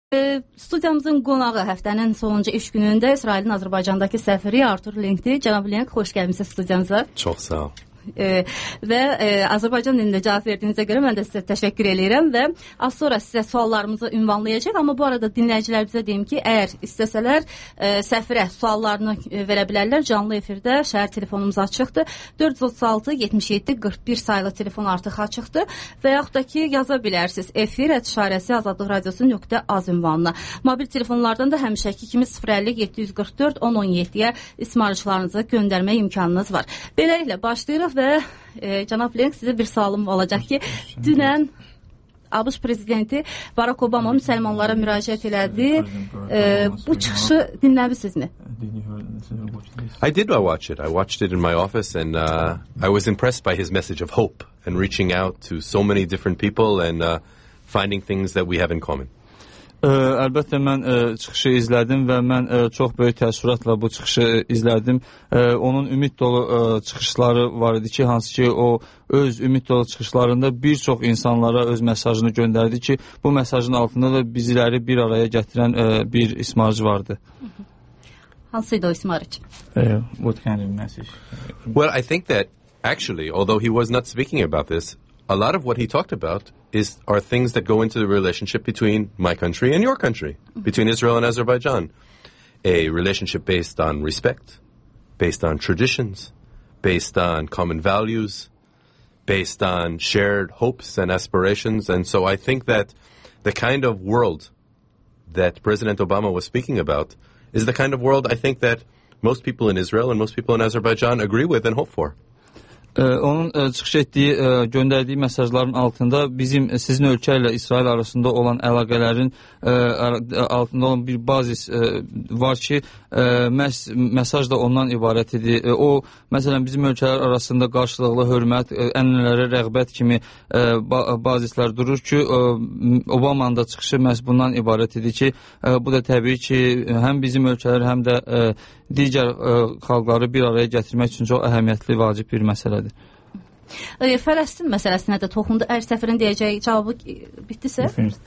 Studiyamızın qonağı həftənin sonuncu iş günündə İsrailin Azərbaycandakı səfiri Artur Lenkdir. Cənab Lenk, xoş gəlmisiniz studiyamıza. Çox sağ ol. Və Azərbaycan dilində cavab verdiyinizə görə mən də sizə təşəkkür edirəm və az sonra sizə suallarımızı ünvanlayacaq. Amma bu arada dinləyicilərimizə deyim ki, əgər istəsələr səfirə suallarını verə bilərlər. Canlı efirdə şəhər telefonumuz açıqdır. 436-77-41 sayılı telefon artıq açıqdır. Və yaxud da ki, yaza bilərsiniz. efir@radiosu.az ünvanına. Mobil telefonlardan da həmişəki kimi 050-744-1017-yə ismarışlarınızı göndərmə imkanınız var. Beləliklə başlayırıq və Cənab Lenk, sizə bir sualım olacaq ki, dünən ABŞ prezidenti Barack Obama müsəlmanlara müraciət elədi. Bu çıxışı dinləmisinizmi? I did watch it. I watched it in my office and I was impressed by his message of hope and reaching out to so many different people and finding things that we have in common. Əlbəttə mən çıxışı izlədim və mən çox böyük təəssüratla bu çıxışı izlədim. Onun ümid dolu çıxışları var idi ki, hansı ki o öz ümid dolu çıxışlarında bir çox insanlara öz mesajını göndərdi ki, bu mesajın altında da bizləri bir araya gətirən bir ismarıcı vardı. Hansıydı o ismarıcı? What kind of message? Well, I think that actually, although he was not speaking about this, a lot of what he talked about are things that go into the relationship between my country and your country, between Israel and Azerbaijan. A relationship based on respect, based on traditions, based on common values, based on shared hopes and aspirations. And so I think that the kind of world that President Obama was speaking about is the kind of world I think that most people in Israel and most people in Azerbaijan agree with and hope for. Onun çıxış etdiyi, göndərdiyi mesajların altında bizim sizin ölkə ilə İsrail arasında olan əlaqələrin altında olan bir bazis var ki, mesaj da ondan ibarət idi. O, məsələn, bizim ölkələr arasında qarşılıqlı hörmət, ənənələrə rəğbət kimi bazislər durur ki, Obama'nın da çıxışı məhz bundan ibarət idi ki, bu da təbii ki, həm bizim ölkələr, həm də digər xalqları bir araya gətirmək üçün çox əhəmiyyətli, vacib bir məsələdir. Fələstin məsələsinə də toxundu. Əgər səfirin deyəcəyi cavabı bitdisə?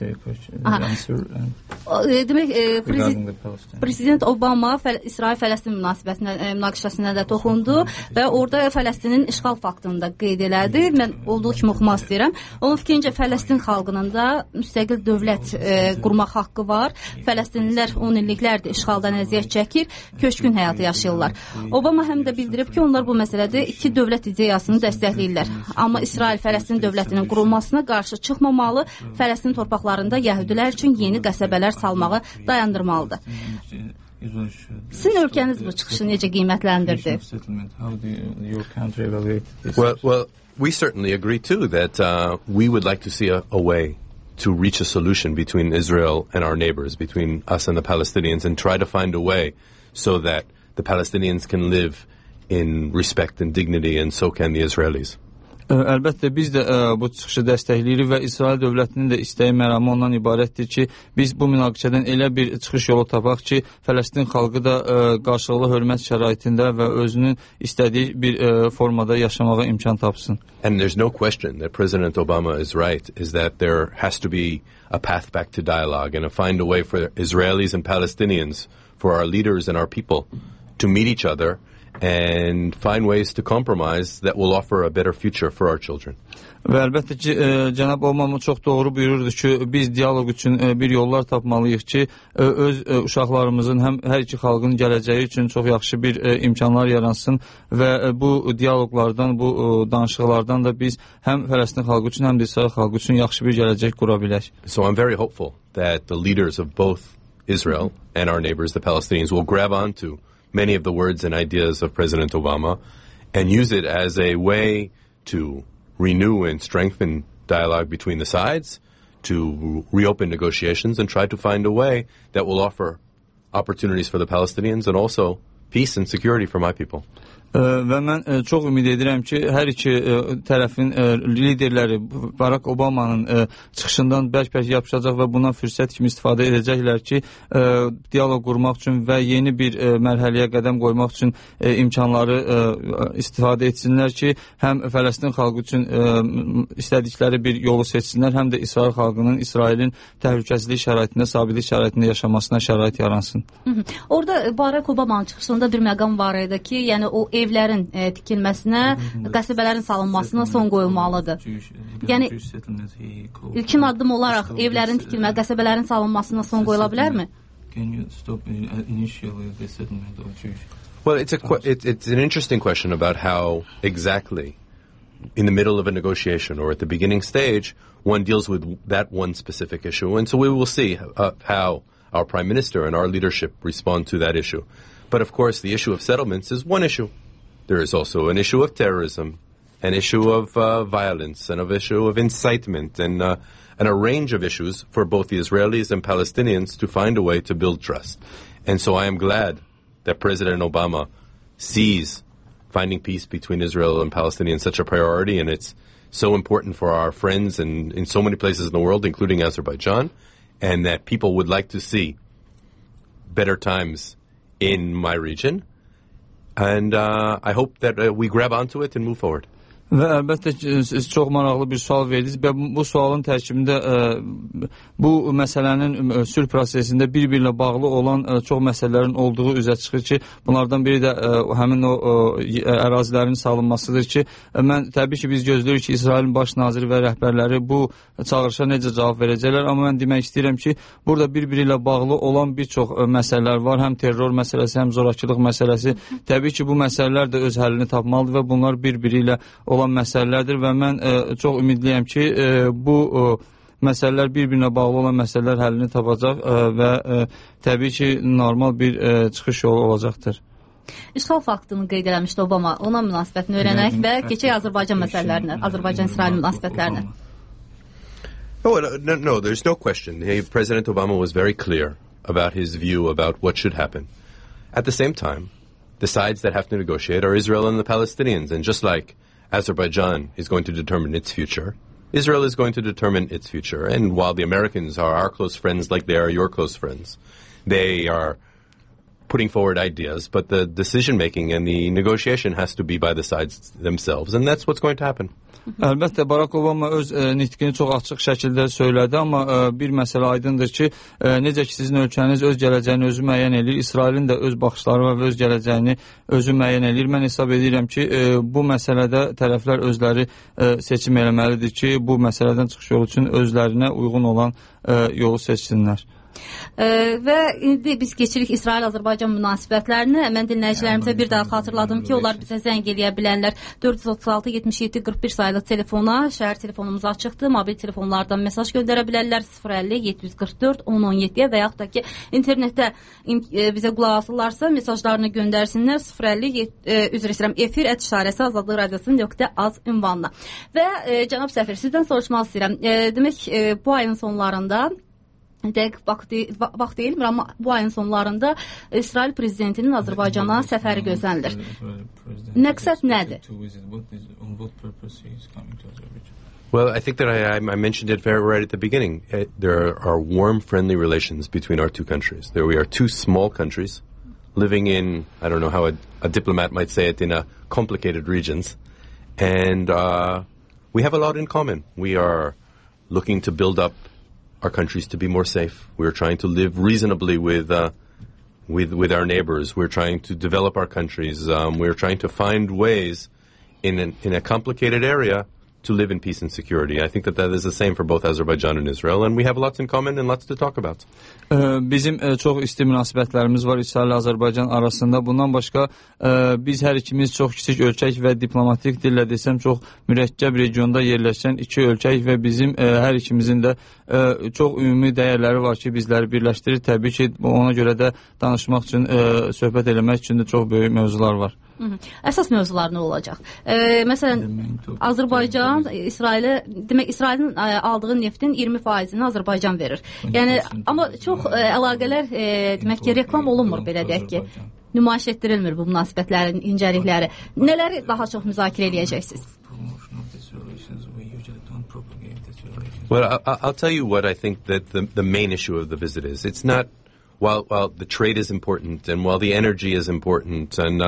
Demək, Prezident Obama İsrail-Fələstin münaqişəsinə də toxundu və orada Fələstinin işğal faktını da qeyd elədi. Mən olduğu kimi oxumaq istəyirəm. Onun fikrincə Fələstin xalqının da müstəqil dövlət qurmaq haqqı var. Fələstinlilər 10 illiklərdir işğaldan əziyyət çəkir, köçkün həyatı yaşayırlar. Obama həm də bildirib ki, onlar bu məsələdə iki dövlət ideyasını dəstəkləyirlər. Amma İsrail-Fələstin dövlətinin qurulmasına qarşı çıxmamalı, Fələstin torpaqlarında yəhudilər üçün yeni qəsəbələr salmağı dayandırmalıdır. Sizin ölkəniz bu çıxışı necə qiymətləndirdi? Well, we certainly agree too that we would like to see a way to reach a solution between Israel and our neighbors, between us and the Palestinians, and try to find a way so that the Palestinians can live in respect and dignity, and so can the Israelis. Əlbəttə biz də bu çıxışı dəstəkləyirik və İsrail dövlətinin də istəyi məramı ondan ibarətdir ki, biz bu münaqişədən elə bir çıxış yolu tapaq ki, Fələstin xalqı da qarşılıqlı hörmət şəraitində və özünün istədiyi bir formada yaşamağa imkan tapsın. And there's no question that President Obama is right, is that there has to be a path back to dialogue and to find a way for Israelis and Palestinians, for our leaders and our people to meet each other and find ways to compromise that will offer a better future for our children. Və əlbəttə ki, cənab Obama çox doğru buyururdu ki, biz dialoq üçün bir yollar tapmalıyıq ki, öz uşaqlarımızın həm hər iki xalqın gələcəyi üçün çox yaxşı bir imkanlar yaransın və bu dialoqlardan, bu danışıqlardan da biz həm Fələstin xalqı üçün, həm də İsrail xalqı üçün yaxşı bir gələcək qura bilək. So I'm very hopeful that the leaders of both Israel and our neighbors, the Palestinians, will grab onto many of the words and ideas of President Obama and use it as a way to renew and strengthen dialogue between the sides, to reopen negotiations and try to find a way that will offer opportunities for the Palestinians and also peace and security for my people. Və mən çox ümid edirəm ki, hər iki tərəfin liderləri Barack Obamanın çıxışından bərk-bərk yapışacaq və bundan fürsət kimi istifadə edəcəklər ki, dialoq qurmaq üçün və yeni bir mərhələyə qədəm qoymaq üçün imkanları istifadə etsinlər ki, həm Fələstin xalqı üçün istədikləri bir yolu seçsinlər, həm də İsrail xalqının İsrailin təhlükəsizlik şəraitində, sabitlik şəraitində yaşamasına şərait yaransın. Orada Barack Obamanın çıxışında bir məqam var idi ki, yəni o evlərin tikilməsinə, qəsəbələrin salınmasına son qoyulmalıdır. Yəni ilkin addım olaraq evlərin tikilmə, qəsəbələrin salınmasına son qoyula bilərmi? Well, it's an interesting question about how exactly in the middle of a negotiation or at the beginning stage one deals with that one specific issue. And so we will see how our Prime Minister and our leadership respond to that issue. But of course, the issue of settlements is one issue. There is also an issue of terrorism, an issue of violence, and an issue of incitement, and a range of issues for both the Israelis and Palestinians to find a way to build trust. And so I am glad that President Obama sees finding peace between Israel and Palestinians such a priority, and it's so important for our friends and in so many places in the world, including Azerbaijan, and that people would like to see better times in my region. And I hope that we grab onto it and move forward. Və əlbəttə ki, siz çox maraqlı bir sual verdiniz və bu sualın tərkibində bu məsələnin sülh prosesində bir-birlə bağlı olan çox məsələlərin olduğu üzə çıxır ki, bunlardan biri də həmin o ərazilərin salınmasıdır ki, mən təbii ki, biz gözləyirik ki, İsrailin baş naziri və rəhbərləri bu çağırışa necə cavab verəcəklər, amma mən demək istəyirəm ki, burada bir-biri ilə bağlı olan bir çox məsələlər var, həm terror məsələsi, həm zorakılıq məsələsi. Təbii ki, bu məsələlər də öz həllini tapmalıdır və bunlar bir-biri ilə olan məsələlərdir və mən çox ümidliyəm ki, bu məsələlər bir-birinə bağlı olan məsələlər həllini tapacaq və təbii ki, normal bir çıxış yolu olacaqdır. İşğal faktını qeyd eləmişdi Obama, ona münasibətini öyrənək və keçək Azərbaycan məsələlərinə, Azərbaycan-İsrail münasibətlərinə. No, there's no question. President Obama was very clear about his view about what should happen. At the same time, the sides that have to negotiate are Israel and the Palestinians, and just like Azerbaijan is going to determine its future, Israel is going to determine its future. And while the Americans are our close friends like they are your close friends, they are putting forward ideas, but the decision-making and the negotiation has to be by the sides themselves, and that's what's going to happen. Əlbəttə, Barack Obama öz nitqini çox açıq şəkildə söylədi, amma bir məsələ aydındır ki, necə ki sizin ölkəniz öz gələcəyini özü müəyyən edir, İsrailin də öz baxışları və öz gələcəyini özü müəyyən edir. Mən hesab edirəm ki, bu məsələdə tərəflər özləri seçim eləməlidir ki, bu məsələdən çıxış yolu üçün özlərinə uyğun olan yolu seçsinlər. Və indi biz keçirik İsrail-Azərbaycan münasibətlərinə. Mən dinləyicilərimizə bir daha xatırladım ki, onlar bizə zəng eləyə bilənlər 436-77-41 sayılı telefona, şəhər telefonumuz açıqdır, mobil telefonlardan mesaj göndərə bilərlər 050-744-1017-yə və yaxud da ki, internetdə bizə qulaq asırlarsa mesajlarını göndərsinlər 050 efir @işarəsi azadlıq radiosu.az ünvanına. Və cənab səfir, sizdən soruşmaq istəyirəm. Demək, bu ayın sonlarında dəqiq vaxt deyilmir, amma bu ayın sonlarında İsrail prezidentinin Azərbaycana səfəri gözlənilir. Məqsəd nədir? Well, I think that I mentioned it right at the beginning. There are warm, friendly relations between our two countries. There we are two small countries living in, I don't know how a diplomat might say it, in a complicated regions. And we have a lot in common. We are looking to build up our countries to be more safe. We're trying to live reasonably with our neighbors. We're trying to develop our countries. We're trying to find ways in a complicated area to live in peace and security. I think that is the same for both Azerbaijan and Israel, and we have lots in common and lots to talk about. Bizim çox isti münasibətlərimiz var İsrail ilə Azərbaycan arasında. Bundan başqa biz hər ikimiz çox kiçik ölkək və diplomatik dillə desəm çox mürəkkəb regionda yerləşən iki ölkək və bizim hər ikimizin də çox ümumi dəyərləri var ki, bizləri birləşdirir. Təbii ki, ona görə də danışmaq üçün, söhbət eləmək üçün də çox böyük mövzular var. Əsas mövzular nə olacaq? Məsələn, Azərbaycan İsrailin aldığı neftin 20%-ni Azərbaycan verir. Yəni, amma çox əlaqələr demək ki, reklam olunmur belə deyək ki. nümayiş etdirilmir bu münasibətlərin incəlikləri. Nələri daha çox müzakirə edəcəksiniz? Well, I'll tell you what I think that the main issue of the visit is. It's not, while the trade is important and while the energy is important and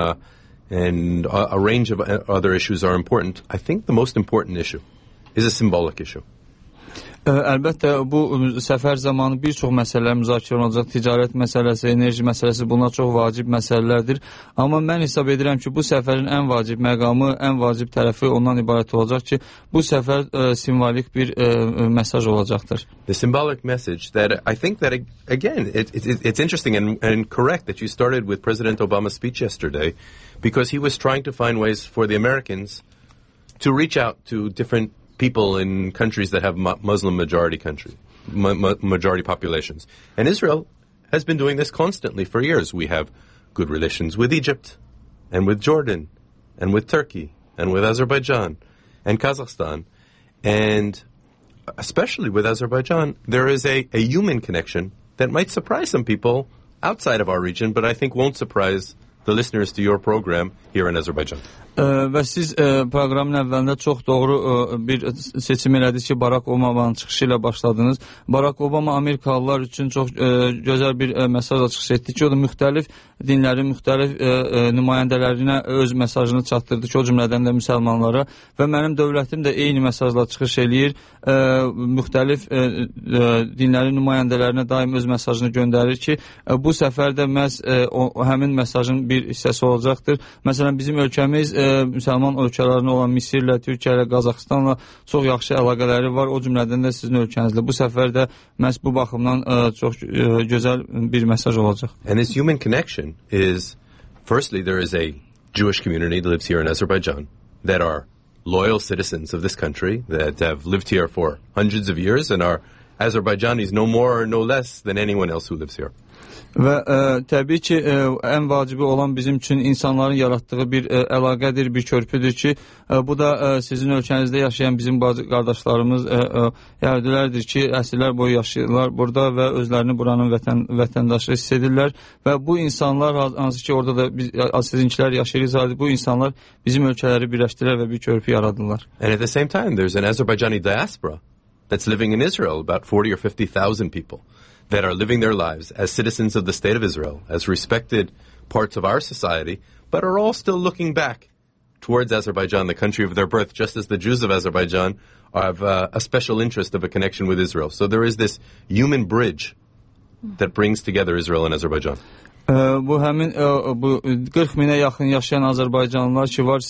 a range of other issues are important, I think the most important issue is a symbolic issue. Əlbəttə, bu səfər zamanı bir çox məsələlər müzakirə olunacaq. Ticarət məsələsi, enerji məsələsi, bunlar çox vacib məsələlərdir. Amma mən hesab edirəm ki, bu səfərin ən vacib məqamı, ən vacib tərəfi ondan ibarət olacaq ki, bu səfər simvolik bir mesaj olacaqdır. The symbolic message that I think that, again, it's interesting and correct that you started with President Obama's speech yesterday, because he was trying to find ways for the Americans to reach out to different people in countries that have Muslim majority populations. And Israel has been doing this constantly for years. We have good relations with Egypt and with Jordan and with Turkey and with Azerbaijan and Kazakhstan. And especially with Azerbaijan, there is a human connection that might surprise some people outside of our region, but I think won't surprise the listeners to your program here in Azerbaijan. Və siz proqramın əvvəlində çox doğru bir seçim elədiniz ki, Barack Obama'nın çıxışı ilə başladınız. Barack Obama Amerikalılar üçün çox gözəl bir mesaj çıxış etdi ki, o da müxtəlif dinlərin müxtəlif nümayəndələrinə öz mesajını çatdırdı ki, o cümlədən də müsəlmanlara və mənim dövlətim də eyni mesajla çıxış eləyir. Müxtəlif dinlərin nümayəndələrinə daim öz mesajını göndərir ki, bu səfərdə məhz həmin mesajın bir hissəsi olacaqdır. Məsələn, bizim ölkəmiz müsəlman ölkələrinə olan Misirlə, Türkiyə ilə, Qazaxıstanla çox yaxşı əlaqələri var. O cümlədən də sizin ölkənizlə. Bu səfər də məhz bu baxımdan çox gözəl bir mesaj olacaq. And this human connection is, firstly, there is a Jewish community that lives here in Azerbaijan that are loyal citizens of this country that have lived here for hundreds of years and are Azerbaijanis no more or no less than anyone else who lives here. Və təbii ki, ən vacibi olan bizim üçün insanların yaratdığı bir əlaqədir, bir körpüdür ki, bu da sizin ölkənizdə yaşayan bizim qardaşlarımız yəhudilərdir ki, əsrlər boyu yaşayırlar burada və özlərini buranın vətəndaşı hiss edirlər və bu insanlar, hansı ki, orada da sizinkilər yaşayırız, bu insanlar bizim ölkələri birləşdirər və bir körpü yaradırlar. And at the same time, there's an Azerbaijani diaspora that's living in Israel, about 40 or 50,000 people. That are living their lives as citizens of the state of Israel, as respected parts of our society, but are all still looking back towards Azerbaijan, the country of their birth, just as the Jews of Azerbaijan have a special interest of a connection with Israel. So there is this human bridge that brings together Israel and Azerbaijan. Bu həmin bu 40 minə yaxın yaşayan Azərbaycanlılar ki var,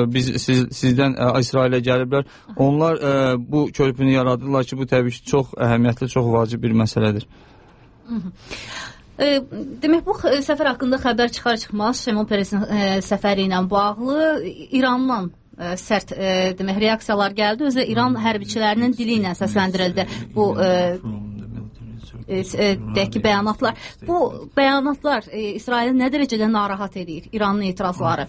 sizdən İsrailə gəliblər. Onlar bu körpünü yaradırlar ki, bu təbii ki, çox əhəmiyyətli, çox vacib bir məsələdir. Demək, bu səfər haqqında xəbər çıxar-çıxmaz Şimon Peresin səfəri ilə bağlı İrandan sərt demək reaksiyalar gəldi. Özü İran hərbiçilərinin dili ilə səsləndirildi bu dəki bəyanatlar. Bu bəyanatlar İsraili nə dərəcədə narahat edir, İranın etirazları?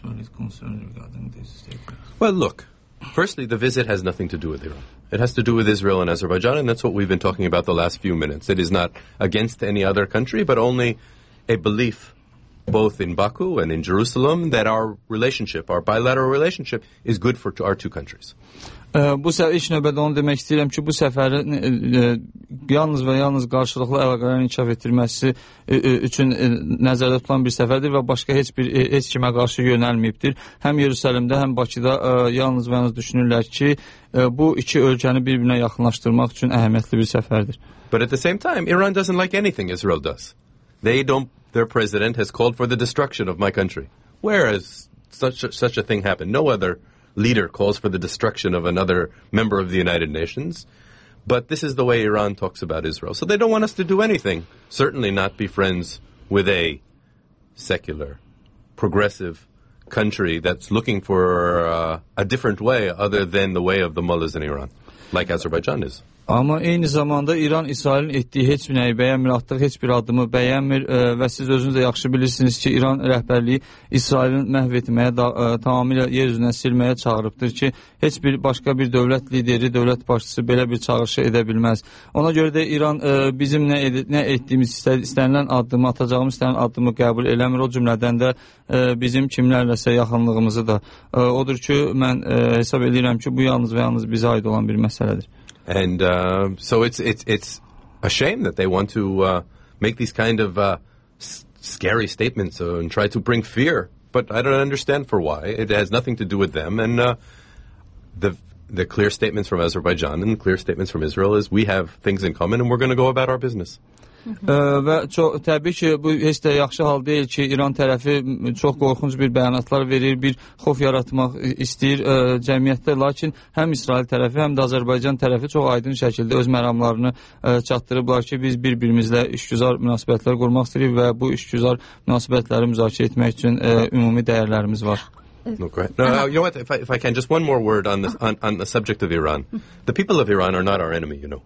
Well, look, firstly, the visit has nothing to do with Iran. It has to do with Israel and Azerbaijan, and that's what we've been talking about the last few minutes. It is not against any other country, but only a belief both in Baku and in Jerusalem that our relationship, our bilateral relationship, is good for our two countries. Bu ilk növbədə onu demək istəyirəm ki, bu səfərin yalnız və yalnız qarşılıqlı əlaqələrin inkişaf etdirməsi üçün nəzərdə tutulan bir səfərdir və başqa heç kimə qarşı yönəlməyibdir. Həm Yerusəlimdə, həm Bakıda yalnız və yalnız düşünürlər ki, bu iki ölkəni bir-birinə yaxınlaşdırmaq üçün əhəmiyyətli bir səfərdir. But at the same time, Iran doesn't like anything Israel does. Their president has called for the destruction of my country. Whereas such a thing happened. No other leader calls for the destruction of another member of the United Nations. But this is the way Iran talks about Israel. So they don't want us to do anything. Certainly not be friends with a secular, progressive country that's looking for a different way other than the way of the mullahs in Iran, like Azerbaijan is. Amma eyni zamanda İran İsrailin etdiyi heç bir nəyi bəyənmir, atdığı heç bir addımı bəyənmir və siz özünüz də yaxşı bilirsiniz ki, İran rəhbərliyi İsrailin məhv etməyə, tamamilə yer üzündən silməyə çağırıbdır ki, heç bir başqa bir dövlət lideri, dövlət başçısı belə bir çağırışı edə bilməz. Ona görə də İran bizim nə etdiyimiz, istənilən addımı, atacağımız istənilən addımı qəbul eləmir. O cümlədən də bizim kimlərləsə yaxınlığımızı da. Odur ki, mən hesab edirəm ki, bu yalnız və yalnız bizə aid olan bir məsələdir. And so it's a shame that they want to make these kind of scary statements and try to bring fear. But I don't understand for why. It has nothing to do with them. And the clear statements from Azerbaijan and the clear statements from Israel is we have things in common and we're going to go about our business. Və təbii ki, bu heç də yaxşı hal deyil ki, İran tərəfi çox qorxunc bir bəyanatlar verir, bir xof yaratmaq istəyir cəmiyyətdə, lakin həm İsrail tərəfi, həm də Azərbaycan tərəfi çox aydın şəkildə öz məramlarını çatdırıblar ki, biz bir-birimizlə işgüzar münasibətlər qurmaq istəyirik və bu işgüzar münasibətləri müzakirə etmək üçün ümumi dəyərlərimiz var. Okay. No, you know what? If I can, just one more word on the subject of Iran. The people of Iran are not our enemy. You know,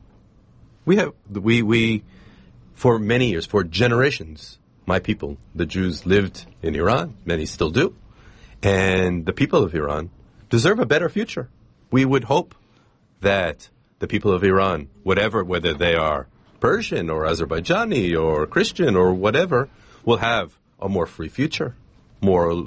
we for many years, for generations, my people, the Jews, lived in Iran. Many still do, and the people of Iran deserve a better future. We would hope that the people of Iran, whether they are Persian or Azerbaijani or Christian or whatever, will have a more free future, more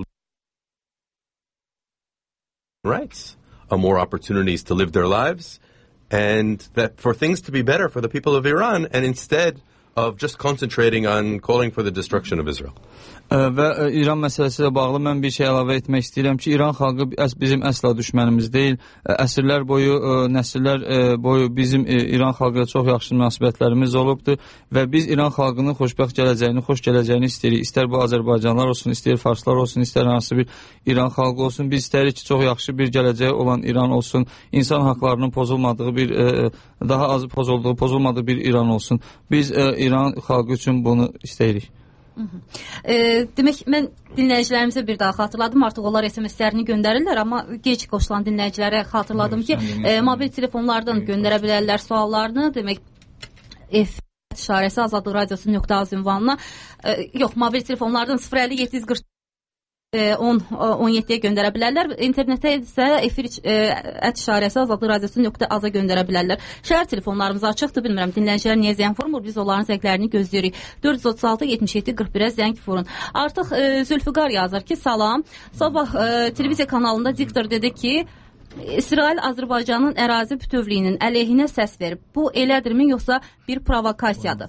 rights, more opportunities to live their lives, and that for things to be better for the people of Iran, and instead of just concentrating on calling for the destruction of Israel. Və İran məsələsi ilə bağlı mən bir şey əlavə etmək istəyirəm ki, İran xalqı bizim əsla düşmənimiz deyil. Əsrlər boyu, nəsillər boyu bizim İran xalqı ilə çox yaxşı münasibətlərimiz olubdur və biz İran xalqının xoşbəxt gələcəyini, xoş gələcəyini istəyirik. İstər bu Azərbaycanlılar olsun, istər farslar olsun, istər hansı bir İran xalqı olsun. Biz istəyirik ki, çox yaxşı bir gələcəyi olan İran olsun, insan haqlarının pozulmadığı bir, daha az pozulmadığı bir İran olsun. Biz İran xalqı üçün bunu istəyirik. Demək, mən dinləyicilərimizə bir daha xatırladım. Artıq onlar SMS-lərini göndərirlər, amma gec qoşulan dinləyicilərə xatırladım ki, mobil telefonlardan göndərə bilərlər suallarını. Demək, işarəsi Azadlıq Radiosu.az ünvanına, yox, mobil telefonlardan 050-740 10-17-yə göndərə bilərlər. İnternetə isə efir işarəsi Azadlıq Radiosu.az-a göndərə bilərlər. Şəhər telefonlarımız açıqdır. Bilmirəm, dinləyicilər niyə zəng vurmur? Biz onların zənglərini gözləyirik. 436-77-41-ə zəng vurun. Artıq Zülfüqar yazır ki, salam. Sabah televiziya kanalında diktor dedi ki, İsrail Azərbaycanın ərazi bütövlüyünün əleyhinə səs verib. Bu elədirmi, yoxsa bir provokasiyadır?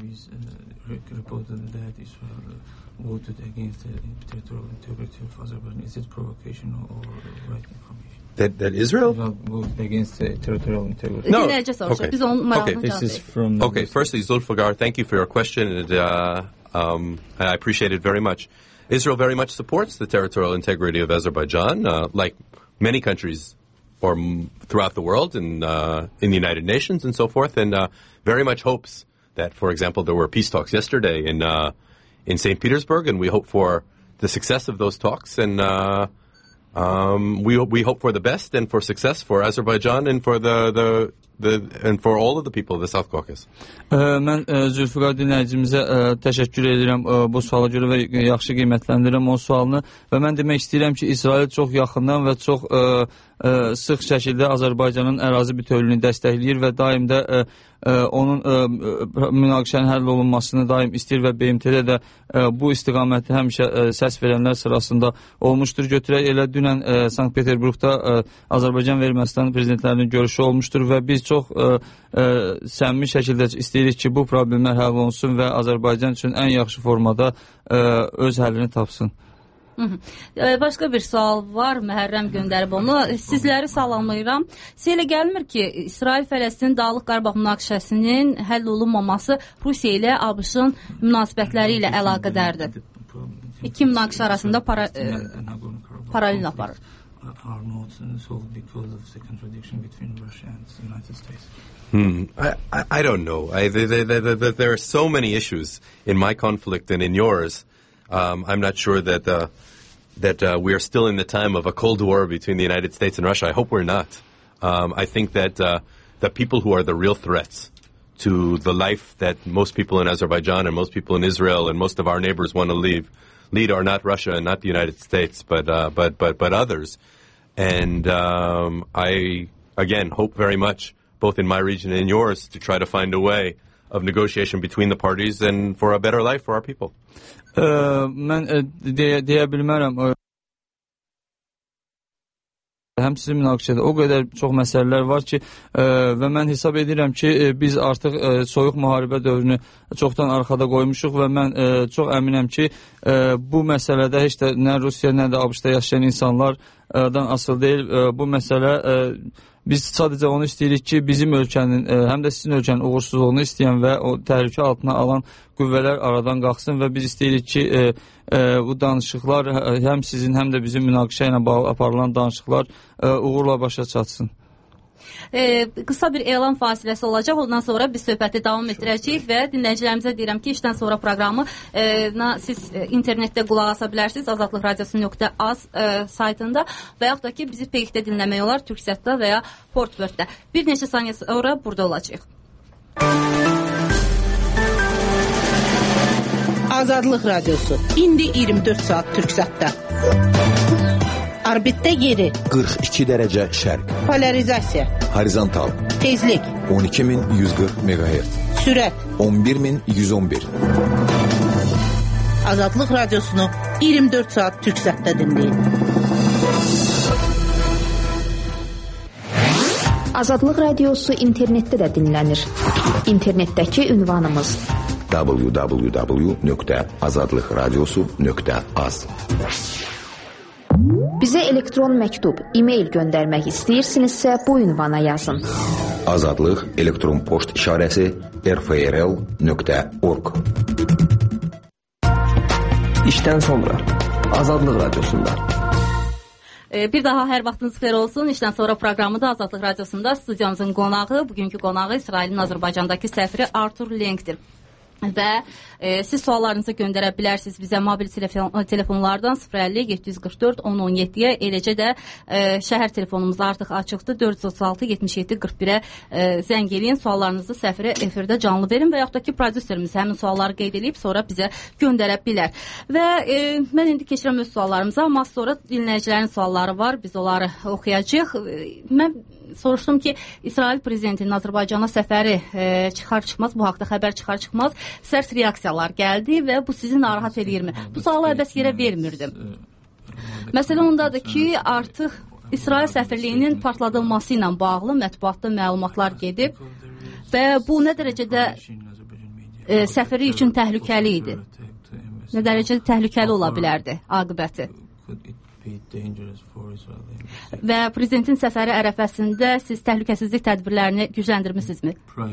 Voted against the territorial integrity of Azerbaijan. Is it provocation or right information? That Israel voted against the territorial integrity? No. Okay. This is from. Okay. Firstly, Zulfiqar, thank you for your question, and I appreciate it very much. Israel very much supports the territorial integrity of Azerbaijan, like many countries or throughout the world, and in the United Nations and so forth, and very much hopes that, for example, there were peace talks yesterday in St. Petersburg, and we hope for the success of those talks, and we hope for the best and for success for Azerbaijan and for and for all of the people of the South Caucasus. Mən Zülfüqar dinləyicimizə təşəkkür edirəm bu suala görə və yaxşı qiymətləndirirəm o sualını və mən demək istəyirəm ki, İsrail çox yaxından və çox sıx şəkildə Azərbaycanın ərazi bütövlüyünü dəstəkləyir və daim də onun münaqişənin həll olunmasını daim istəyir və BMT-də də bu istiqaməti həmişə səs verənlər sırasında olmuşdur. Götürək elə dünən Sankt-Peterburqda Azərbaycan və Ermənistan prezidentlərinin görüşü olmuşdur və biz çox səmimi şəkildə istəyirik ki, bu problemlər həll olunsun və Azərbaycan üçün ən yaxşı formada öz həllini tapsın. Başqa bir sual var, Məhərrəm göndərib onu. Sizləri salamlayıram. Sizə elə gəlmir ki, İsrail-Fələstin Dağlıq Qarabağ münaqişəsinin həll olunmaması Rusiya ilə ABŞ-ın münasibətləri ilə əlaqədardır. İki münaqişə arasında paralel aparır. Are not solved because of the contradiction between Russia and the United States? I don't know. There are so many issues in my conflict and in yours. I'm not sure that we are still in the time of a Cold War between the United States and Russia. I hope we're not. I think that the people who are the real threats to the life that most people in Azerbaijan and most people in Israel and most of our neighbors want to lead are not Russia and not the United States, but others. And I, again, hope very much, both in my region and in yours, to try to find a way of negotiation between the parties and for a better life for our people. Mən deyə bilmərəm. Həm sizin münaqişədə o qədər çox məsələlər var ki, və mən hesab edirəm ki, biz artıq soyuq müharibə dövrünü çoxdan arxada qoymuşuq və mən çox əminəm ki, bu məsələdə heç də nə Rusiya, nə də ABŞ-da yaşayan insanlardan asılı deyil. Bu məsələ biz sadəcə onu istəyirik ki, bizim ölkənin, həm də sizin ölkənin uğursuzluğunu istəyən və o təhlükə altına alan qüvvələr aradan qalxsın və biz istəyirik ki, bu danışıqlar həm sizin, həm də bizim münaqişə ilə bağlı aparılan danışıqlar uğurla başa çatsın. Qısa bir elan fasiləsi olacaq. Ondan sonra biz söhbəti davam etdirəcəyik və dinləyicilərimizə deyirəm ki, işdən sonra proqramı siz internetdə qulaq asa bilərsiniz. Azadlıq Radiosu.az saytında və yaxud da ki, bizi Peykdə dinləmək olar, Türksatda və ya Portworthdə. Bir neçə saniyə sonra burada olacaq. Azadlıq Radiosu. İndi 24 saat Türksatda. Orbitdə yeri 42 dərəcə şərq. Polarizasiya. Horizontal. Tezlik 12140 MHz. Sürət 11111. Azadlıq Radiosunu 24 saat Türksatda dinləyin. Azadlıq Radiosu internetdə də dinlənir. İnternetdəki ünvanımız www.azadlıqradiosu.az. Bizə elektron məktub, e-mail göndərmək istəyirsinizsə bu ünvana yazın. Azadlıq elektron poçt işarəsi rfrl.org. İşdən sonra Azadlıq Radiosunda. Bir daha hər vaxtınız xeyir olsun. İşdən sonra proqramı da Azadlıq Radiosunda studiyamızın qonağı, bugünkü qonağı İsrailin Azərbaycandakı səfiri Artur Lenkdir. Və siz suallarınızı göndərə bilərsiniz bizə mobil telefonlardan 050-744-1017-yə, eləcə də şəhər telefonumuz artıq açıqdır, 436-77-41-ə zəng eləyin, suallarınızı səfirə efirdə canlı verin və yaxud da ki, prodüserimiz həmin sualları qeyd edib sonra bizə göndərə bilər. Və mən indi keçirəm öz suallarımıza, amma sonra dinləyicilərin sualları var, biz onları oxuyacaq. Mən soruşdum ki, İsrail prezidentinin Azərbaycana səfəri çıxar-çıxmaz, bu haqda xəbər çıxar-çıxmaz sərt reaksiyalar gəldi və bu sizi narahat eləyirmi? Bu sualı əbəs yerə vermirdim. Məsələ ondadır ki, artıq İsrail səfirliyinin partladılması ilə bağlı mətbuatda məlumatlar gedib və bu nə dərəcədə səfiri üçün təhlükəli idi? Nə dərəcədə təhlükəli ola bilərdi aqibəti? Və prezidentin səfəri ərəfəsində siz təhlükəsizlik tədbirlərini gücləndirmisinizmi?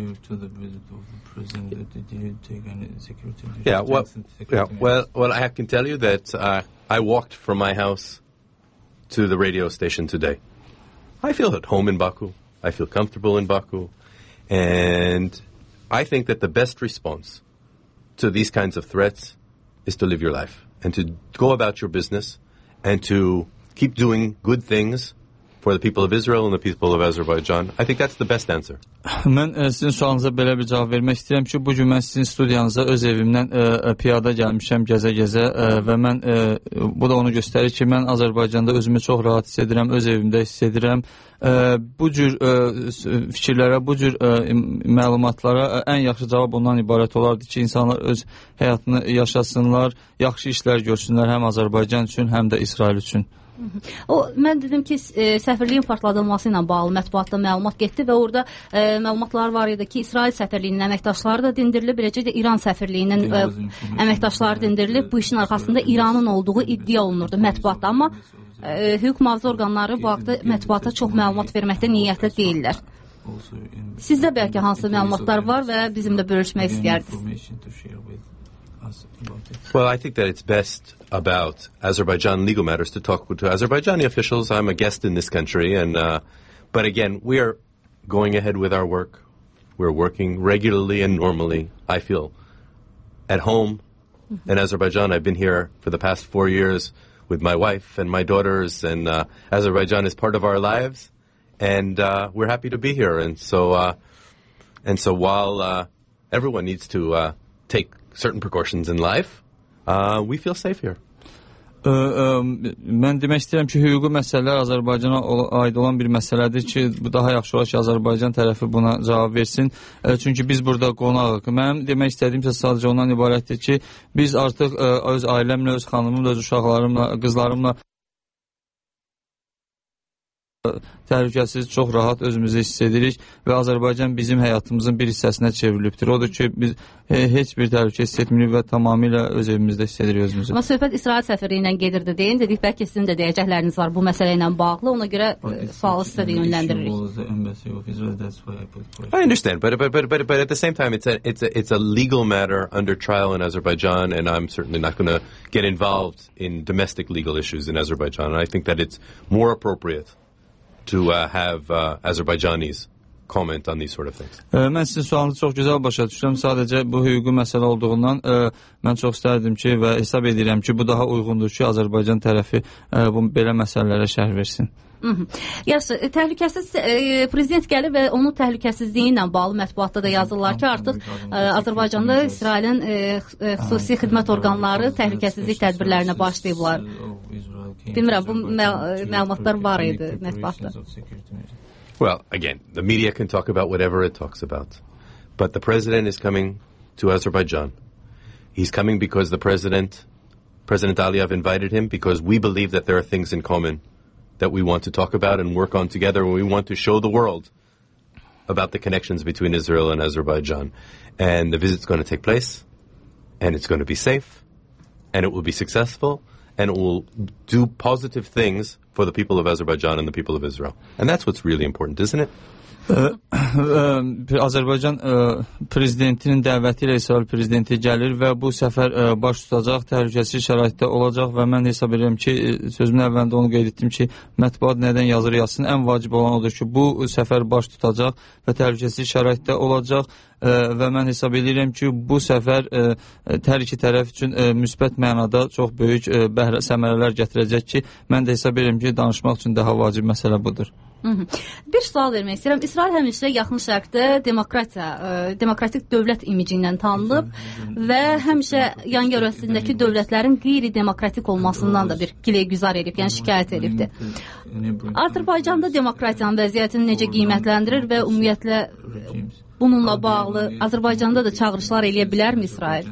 Well, I can tell you that I walked from my house to the radio station today. I feel at home in Baku. I feel comfortable in Baku. And I think that the best response to these kinds of threats is to live your life and to go about your business and to keep doing good things for the people of Israel and the people of Azerbaijan. I think that's the best answer. Mən sizin sualınıza belə bir cavab vermək istəyirəm ki, bu gün mən sizin studiyanıza öz evimdən piyada gəlmişəm gəzə-gəzə və mən bu da onu göstərir ki, mən Azərbaycanda özümü çox rahat hiss edirəm, öz evimdə hiss edirəm. Bu cür fikirlərə, bu cür məlumatlara ən yaxşı cavab ondan ibarət olardı ki, insanlar öz həyatını yaşasınlar, yaxşı işlər görsünlər həm Azərbaycan üçün, həm də İsrail üçün. Mən dedim ki, səfirliyin partladılması ilə bağlı mətbuatda məlumat getdi və orada məlumatlar var idi ki, İsrail səfirliyinin əməkdaşları da dindirilib, beləcə də İran səfirliyinin əməkdaşları dindirilib. Bu işin arxasında İranın olduğu iddia olunurdu mətbuatda, amma hüquq mühafizə orqanları bu haqda mətbuata çox məlumat verməkdə niyyətdə deyirlər. Sizdə bəlkə hansı məlumatlar var və bizimlə bölüşmək istəyərdiniz? Well, I think that it's best about Azerbaijan legal matters to talk to Azerbaijani officials. I'm a guest in this country, but again, we are going ahead with our work. We're working regularly and normally, I feel, at home in Azerbaijan. I've been here for the past 4 years with my wife and my daughters, and Azerbaijan is part of our lives. and we're happy to be here. And so while everyone needs to take certain precautions in life, we feel safe here. Mən demək istəyirəm ki, hüquqi məsələlər Azərbaycana aid olan bir məsələdir ki, bu daha yaxşı olar ki, Azərbaycan tərəfi buna cavab versin. Çünki biz burada qonağıq. Mənim demək istədiyim sadəcə ondan ibarətdir ki, biz artıq öz ailəmlə, öz xanımımla, öz uşaqlarımla, qızlarımla təhlükəsiz, çox rahat özümüzü hiss edirik və Azərbaycan bizim həyatımızın bir hissəsinə çevrilibdir. Odur ki, biz heç bir təhlükə hiss etmirik və tamamilə öz evimizdə hiss edirik özümüzü. Amma söhbət İsrail səfiri ilə gedirdi deyin. Dedik, bəlkə sizin də deyəcəkləriniz var bu məsələ ilə bağlı. Ona görə sualı sizə də yönləndiririk. I understand, but at the same time, it's a legal matter under trial in Azerbaijan, and I'm certainly not going to get involved in domestic legal issues in Azerbaijan. And I think that it's more appropriate to have Azerbaijanis comment on these sort of things. Mən sizin sualınızı çox gözəl başa düşürəm. Sadəcə bu hüquqi məsələ olduğundan mən çox istərdim ki və hesab edirəm ki, bu daha uyğundur ki, Azərbaycan tərəfi bu belə məsələlərə şərh versin. Yaxşı, təhlükəsiz prezident gəlir və onun təhlükəsizliyi ilə bağlı mətbuatda da yazırlar ki, artıq Azərbaycanda İsrailin xüsusi xidmət orqanları təhlükəsizlik tədbirlərinə başlayıblar. Bilmirəm, bu məlumatlar var idi mətbuatda. Well, again, the media can talk about whatever it talks about. But the president is coming to Azerbaijan. He's coming because President Aliyev invited him, because we believe that there are things in common that we want to talk about and work on together, and we want to show the world about the connections between Israel and Azerbaijan. And the visit's going to take place, and it's going to be safe, and it will be successful, and it will do positive things for the people of Azerbaijan and the people of Israel. And that's what's really important, isn't it? Azərbaycan prezidentinin dəvəti ilə İsrail prezidenti gəlir və bu səfər baş tutacaq, təhlükəsiz şəraitdə olacaq və mən hesab edirəm ki, sözümün əvvəlində onu qeyd etdim ki, mətbuat nədən yazır yazsın, ən vacib olan odur ki, bu səfər baş tutacaq və təhlükəsiz şəraitdə olacaq və mən hesab edirəm ki, bu səfər hər iki tərəf üçün müsbət mənada çox böyük səmərələr gətirəcək ki, mən də hesab edirəm ki, danışmaq üçün daha vacib məsələ budur. Bir sual vermək istəyirəm. İsrail həmişə Yaxın Şərqdə demokratik dövlət imici ilə tanınıb və həmişə yan yörəsindəki dövlətlərin qeyri-demokratik olmasından da bir giləy-güzar edib, yəni şikayət edibdir. Azərbaycanda demokratiyanın vəziyyətini necə qiymətləndirir və ümumiyyətlə bununla bağlı Azərbaycanda da çağırışlar eləyə bilərmi İsrail?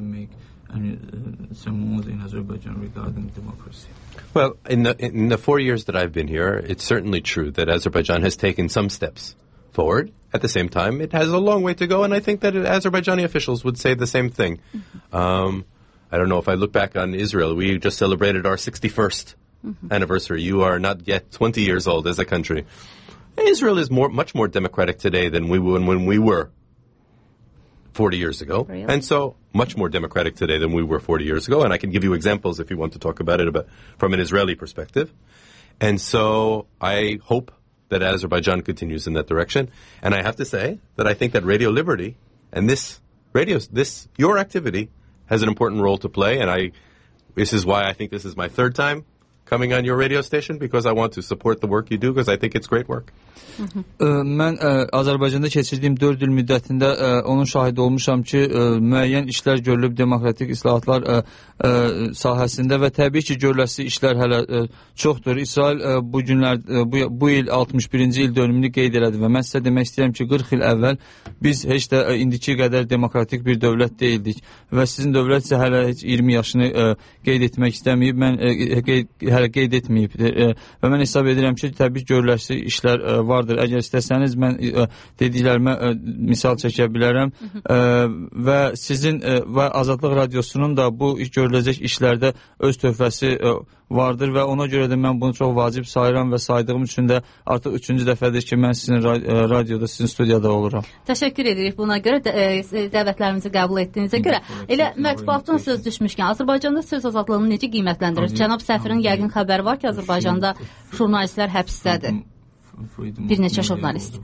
Well, in the 4 years that I've been here, it's certainly true that Azerbaijan has taken some steps forward. At the same time, it has a long way to go, and I think that Azerbaijani officials would say the same thing. I don't know, if I look back on Israel, we just celebrated our 61st anniversary. You are not yet 20 years old as a country. Israel is much more democratic today than when we were 40 years ago. Really? And so much more democratic today than we were 40 years ago. And I can give you examples if you want to talk about it from an Israeli perspective. And so I hope that Azerbaijan continues in that direction. And I have to say that I think that Radio Liberty and your activity has an important role to play. And this is why I think this is my third time coming on your radio station, because I want to support the work you do, because I think it's great work. Mən Azərbaycanda keçirdiyim 4 il müddətində onun şahidi olmuşam ki, müəyyən işlər görülüb demokratik islahatlar sahəsində və təbii ki, görüləsi işlər hələ çoxdur. İsrail bu il 61-ci il dönümünü qeyd elədi və mən sizə demək istəyirəm ki, 40 il əvvəl biz heç də indiki qədər demokratik bir dövlət deyildik və sizin dövlət isə hələ heç 20 yaşını qeyd etmək istəməyib, hələ qeyd etməyib və mən hesab edirəm ki, təbii görüləsi işlər vardır. Əgər istəsəniz, mən dediklərimə misal çəkə bilərəm və sizin və Azadlıq Radiosunun da bu görüləcək işlərdə öz töhfəsi vardır və ona görə də mən bunu çox vacib sayıram və saydığım üçün də artıq 3-cü dəfədir ki, mən sizin radioda, sizin studiyada oluram. Təşəkkür edirik buna görə, dəvətlərimizi qəbul etdiyinizə görə. Elə mətbuatdan söz düşmüşkən, Azərbaycanda söz azadlığını necə qiymətləndirir? Cənab səfirin yəqin xəbəri var ki, Azərbaycanda jurnalistlər həbsdədir. Bir neçə jurnalist.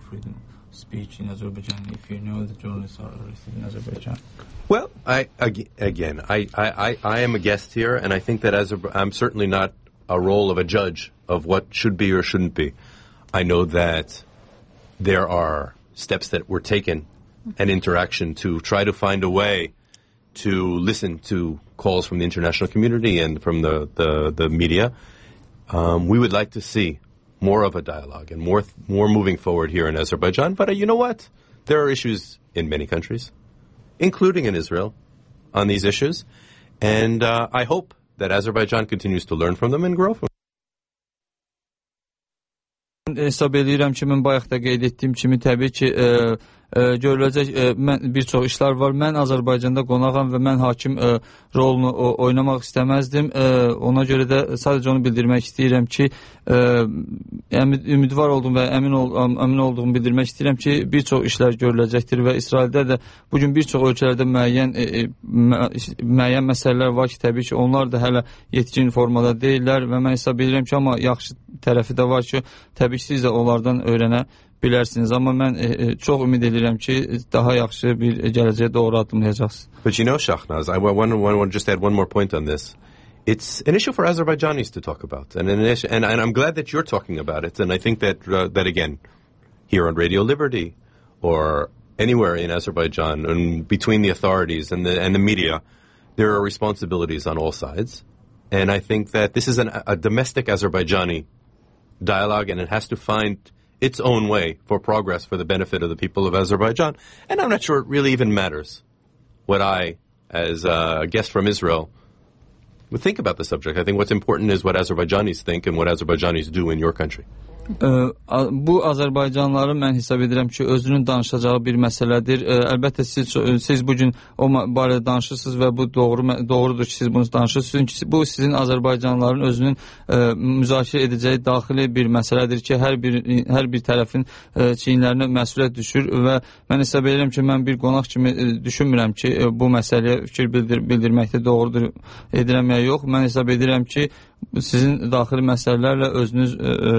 Well, I am a guest here, and I think that I'm certainly not a role of a judge of what should be or shouldn't be. I know that there are steps that were taken and interaction to try to find a way to listen to calls from the international community and from the media. We would like to see more of a dialogue and more moving forward here in Azerbaijan. But you know what? There are issues in many countries, including in Israel, on these issues. And I hope that Azerbaijan continues to learn from them and grow from them. Hesab edirəm ki, mən bayaq da qeyd etdiyim kimi təbii ki, görüləcək bir çox işlər var. Mən Azərbaycanda qonağam və mən hakim rolunu oynamaq istəməzdim. Ona görə də sadəcə onu bildirmək istəyirəm ki, ümidvar oldum və əmin olduğumu bildirmək istəyirəm ki, bir çox işlər görüləcəkdir və İsraildə də bugün bir çox ölkələrdə müəyyən məsələlər var ki, təbii ki, onlar da hələ yetkin formada deyirlər və mən hesab edirəm ki, amma yaxşı tərəfi də var ki, təbii ki, siz də onlardan öyrənə bilərsiniz. Amma mən çox ümid edirəm ki, daha yaxşı bir gələcəyə doğru adımlayacaqsınız. But you know, Shahnaz, I want to just add one more point on this. It's an issue for Azerbaijanis to talk about, and I'm glad that you're talking about it. And I think that again, here on Radio Liberty or anywhere in Azerbaijan, and between the authorities and the media, there are responsibilities on all sides. And I think that this is a domestic Azerbaijani dialogue, and it has to find its own way for progress for the benefit of the people of Azerbaijan. And I'm not sure it really even matters what I, as a guest from Israel, would think about the subject. I think what's important is what Azerbaijanis think and what Azerbaijanis do in your country. Bu Azərbaycanlıların mən hesab edirəm ki, özünün danışacağı bir məsələdir. Əlbəttə siz bugün o barədə danışırsınız və bu doğrudur ki, siz bunu danışırsınız. Çünki bu sizin Azərbaycanlıların özünün müzakirə edəcəyi daxili bir məsələdir ki, hər bir tərəfin çiyinlərinə məsuliyyət düşür və mən hesab edirəm ki, mən bir qonaq kimi düşünmürəm ki, bu məsələyə fikir bildirməkdə doğrudur edirəm ya yox. Mən hesab edirəm ki, sizin daxili məsələlərlə özünüz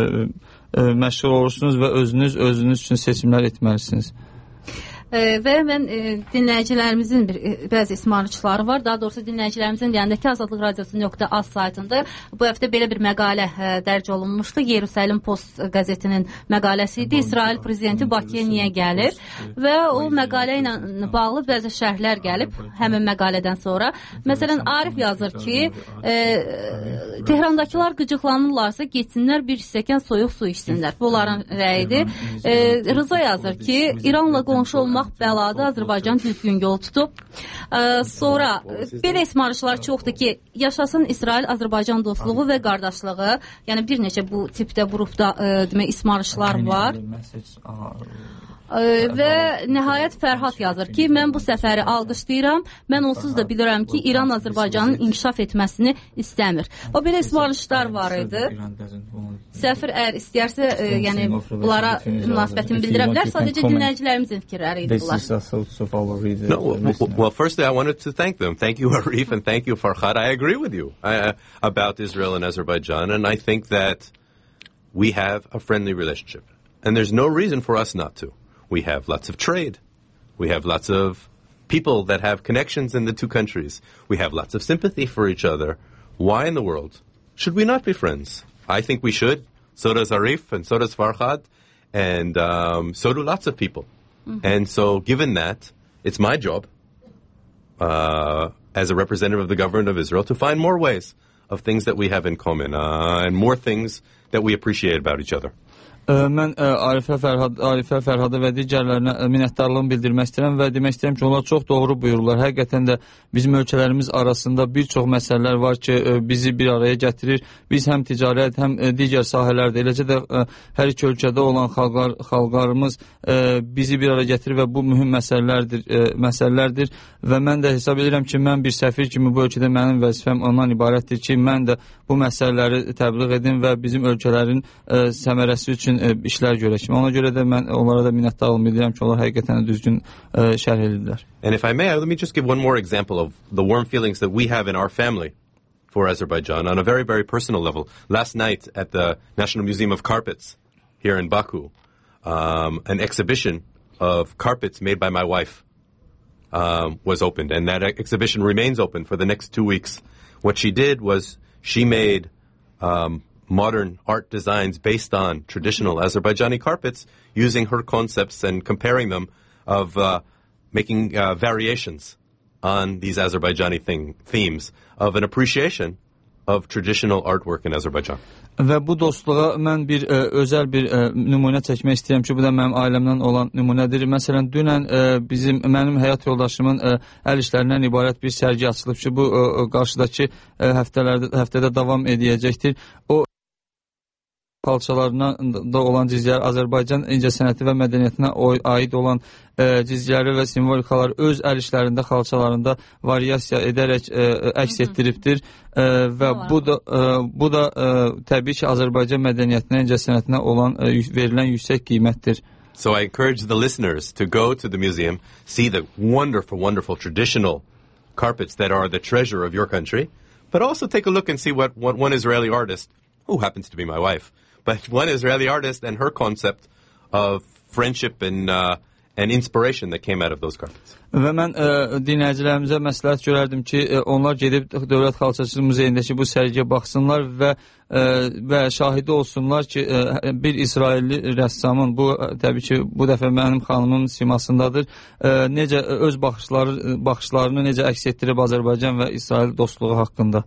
məşğul olursunuz və özünüz üçün seçimlər etməlisiniz. Və mən dinləyicilərimizin bəzi ismarıçıları var. Daha doğrusu dinləyicilərimizin deyəndə ki, Azadlıq Radiosu.az saytında bu həftə belə bir məqalə dərc olunmuşdu. Yerusəlim Post qəzetinin məqaləsi idi. İsrail prezidenti Bakıya niyə gəlir? Və o məqalə ilə bağlı bəzi şərhlər gəlib həmin məqalədən sonra. Məsələn, Arif yazır ki, Tehrandakılar qıcıqlanırlarsa getsinlər bir stəkan soyuq su içsinlər. Bunların rəyidir. Rıza yazır ki, İranla qonşu olmaq bəladı, Azərbaycan düzgün yol tutub. Sonra belə ismarışlar çoxdur ki, yaşasın İsrail-Azərbaycan dostluğu və qardaşlığı. Yəni bir neçə bu tipdə qrupda ismarışlar var. Və nəhayət Fərhad yazır ki, mən bu səfəri alqışlayıram. Mən onsuz da bilirəm ki, İran Azərbaycanın inkişaf etməsini istəmir. O belə ismarışlar var idi. Səfir əgər istəyərsə, yəni bunlara münasibətini bildirə bilər. Sadəcə dinləyicilərimizin fikirləri idi bunlar. Well, firstly, I wanted to thank them. Thank you, Arif, and thank you, Farhad. I agree with you about Israel and Azerbaijan, and I think that we have a friendly relationship. And there's no reason for us not to. We have lots of trade. We have lots of people that have connections in the two countries. We have lots of sympathy for each other. Why in the world should we not be friends? I think we should. So does Arif, and so does Farhad, and so do lots of people. Mm-hmm. And so given that, it's my job as a representative of the government of Israel to find more ways of things that we have in common and more things that we appreciate about each other. Mən Arifə Fərhada və digərlərinə minnətdarlığımı bildirmək istəyirəm və demək istəyirəm ki, onlar çox doğru buyururlar. Həqiqətən də bizim ölkələrimiz arasında bir çox məsələlər var ki, bizi bir araya gətirir. Biz həm ticarət, həm digər sahələrdə, eləcə də hər iki ölkədə olan xalqlarımız bizi bir araya gətirir və bu mühüm məsələlərdir və mən də hesab edirəm ki, mən bir səfir kimi bu ölkədə mənim vəzifəm ondan ibarətdir ki, mən də bu məsələləri təbliğ edim və bizim ölkələrin səmərəsi üçün işlər görək. Ona görə də mən onlara da minnətdarlığımı bildirirəm ki, onlar həqiqətən düzgün şərh edirlər. And if I may, let me just give one more example of the warm feelings that we have in our family for Azerbaijan on a very, very personal level. Last night at the National Museum of Carpets here in Baku, an exhibition of carpets made by my wife was opened, and that exhibition remains open for the next 2 weeks. What she did was she made modern art designs based on traditional Azerbaijani carpets, using her concepts and comparing them of making variations on these Azerbaijani themes of an appreciation of traditional artwork in Azerbaijan. Və bu dostluğa mən özəl bir nümunə çəkmək istəyirəm ki, bu da mənim ailəmdən olan nümunədir. Məsələn, dünən mənim həyat yoldaşımın əl işlərindən ibarət bir sərgi açılıb ki, bu qarşıdakı həftədə davam edəcəkdir. O xalçalarından da olan cizgilər, Azərbaycan incəsənəti və mədəniyyətinə aid olan cizgiləri və simvolikalar öz əl işlərində, xalçalarında variasiya edərək əks etdiribdir və bu da təbii ki, Azərbaycan mədəniyyətinə, incəsənətinə olan verilən yüksək qiymətdir. So I encourage the listeners to go to the museum, see the wonderful, wonderful traditional carpets that are the treasure of your country, but also take a look and see what one Israeli artist, who happens to be my wife, but one Israeli artist and her concept of friendship and inspiration that came out of those carpets. Və mən dinləyicilərimizə məsləhət görərdim ki, onlar gedib Dövlət Xalçaçılıq Muzeyindəki bu sərgiyə baxsınlar və şahidi olsunlar ki, bir İsrailli rəssamın, bu təbii ki, bu dəfə mənim xanımın simasındadır, necə öz baxışlarını necə əks etdirib Azərbaycan və İsrail dostluğu haqqında.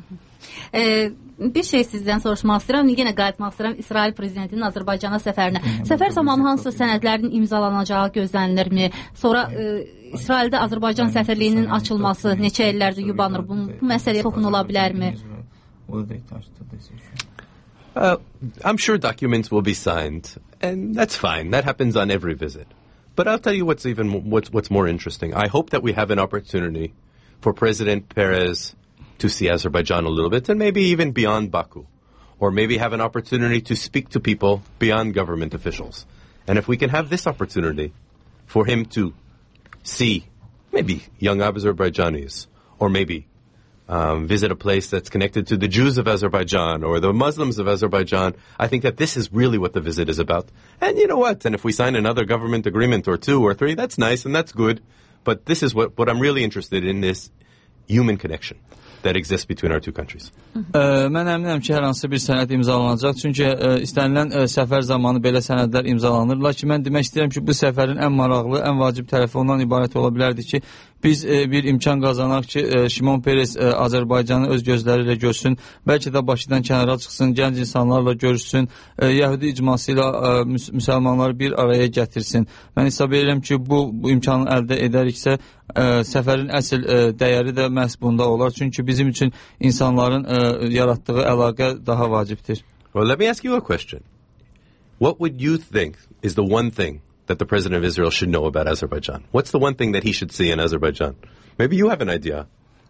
Bir şey sizdən soruşmaq istəyirəm, yenə qayıtmaq istəyirəm İsrail prezidentinin Azərbaycana səfərinə. Səfər zamanı hansı sənədlərin imzalanacağı gözlənilirmi? Sonra İsraildə Azərbaycan səfirliyinin açılması neçə illərdir yubanır? Bu məsələyə toxunula bilərmi? I'm sure documents will be signed, and that's fine. That happens on every visit. But I'll tell you what's more interesting. I hope that we have an opportunity for President Perez to see Azerbaijan a little bit, and maybe even beyond Baku, or maybe have an opportunity to speak to people beyond government officials. And if we can have this opportunity for him to see maybe young Azerbaijanis, or maybe visit a place that's connected to the Jews of Azerbaijan or the Muslims of Azerbaijan, I think that this is really what the visit is about. And you know what? And if we sign another government agreement or 2 or 3, that's nice and that's good. But this is what I'm really interested in, this human connection that exists between our two countries. Mən əminəm ki, hər hansı bir sənəd imzalanacaq. Çünki istənilən səfər zamanı belə sənədlər imzalanır. Lakin mən demək istəyirəm ki, bu səfərin ən maraqlı, ən vacib tərəfi ondan ibarət ola bilərdi ki, biz bir imkan qazanaq ki, Şimon Peres Azərbaycanı öz gözləri ilə görsün, bəlkə də Bakıdan kənara çıxsın, gənc insanlarla görüşsün, Yəhudi icması ilə müsəlmanları bir araya gətirsin. Mən hesab edirəm ki, bu imkanı əldə edəriksə, səfərin əsl dəyəri də məhz bunda olar. Çünki bizim üçün insanların yaratdığı əlaqə daha vacibdir. Well, let me ask you a question. What would you think is the one thing that the president of Israel should know about Azerbaijan? What's the one thing that he should see in Azerbaijan? Maybe you have an idea.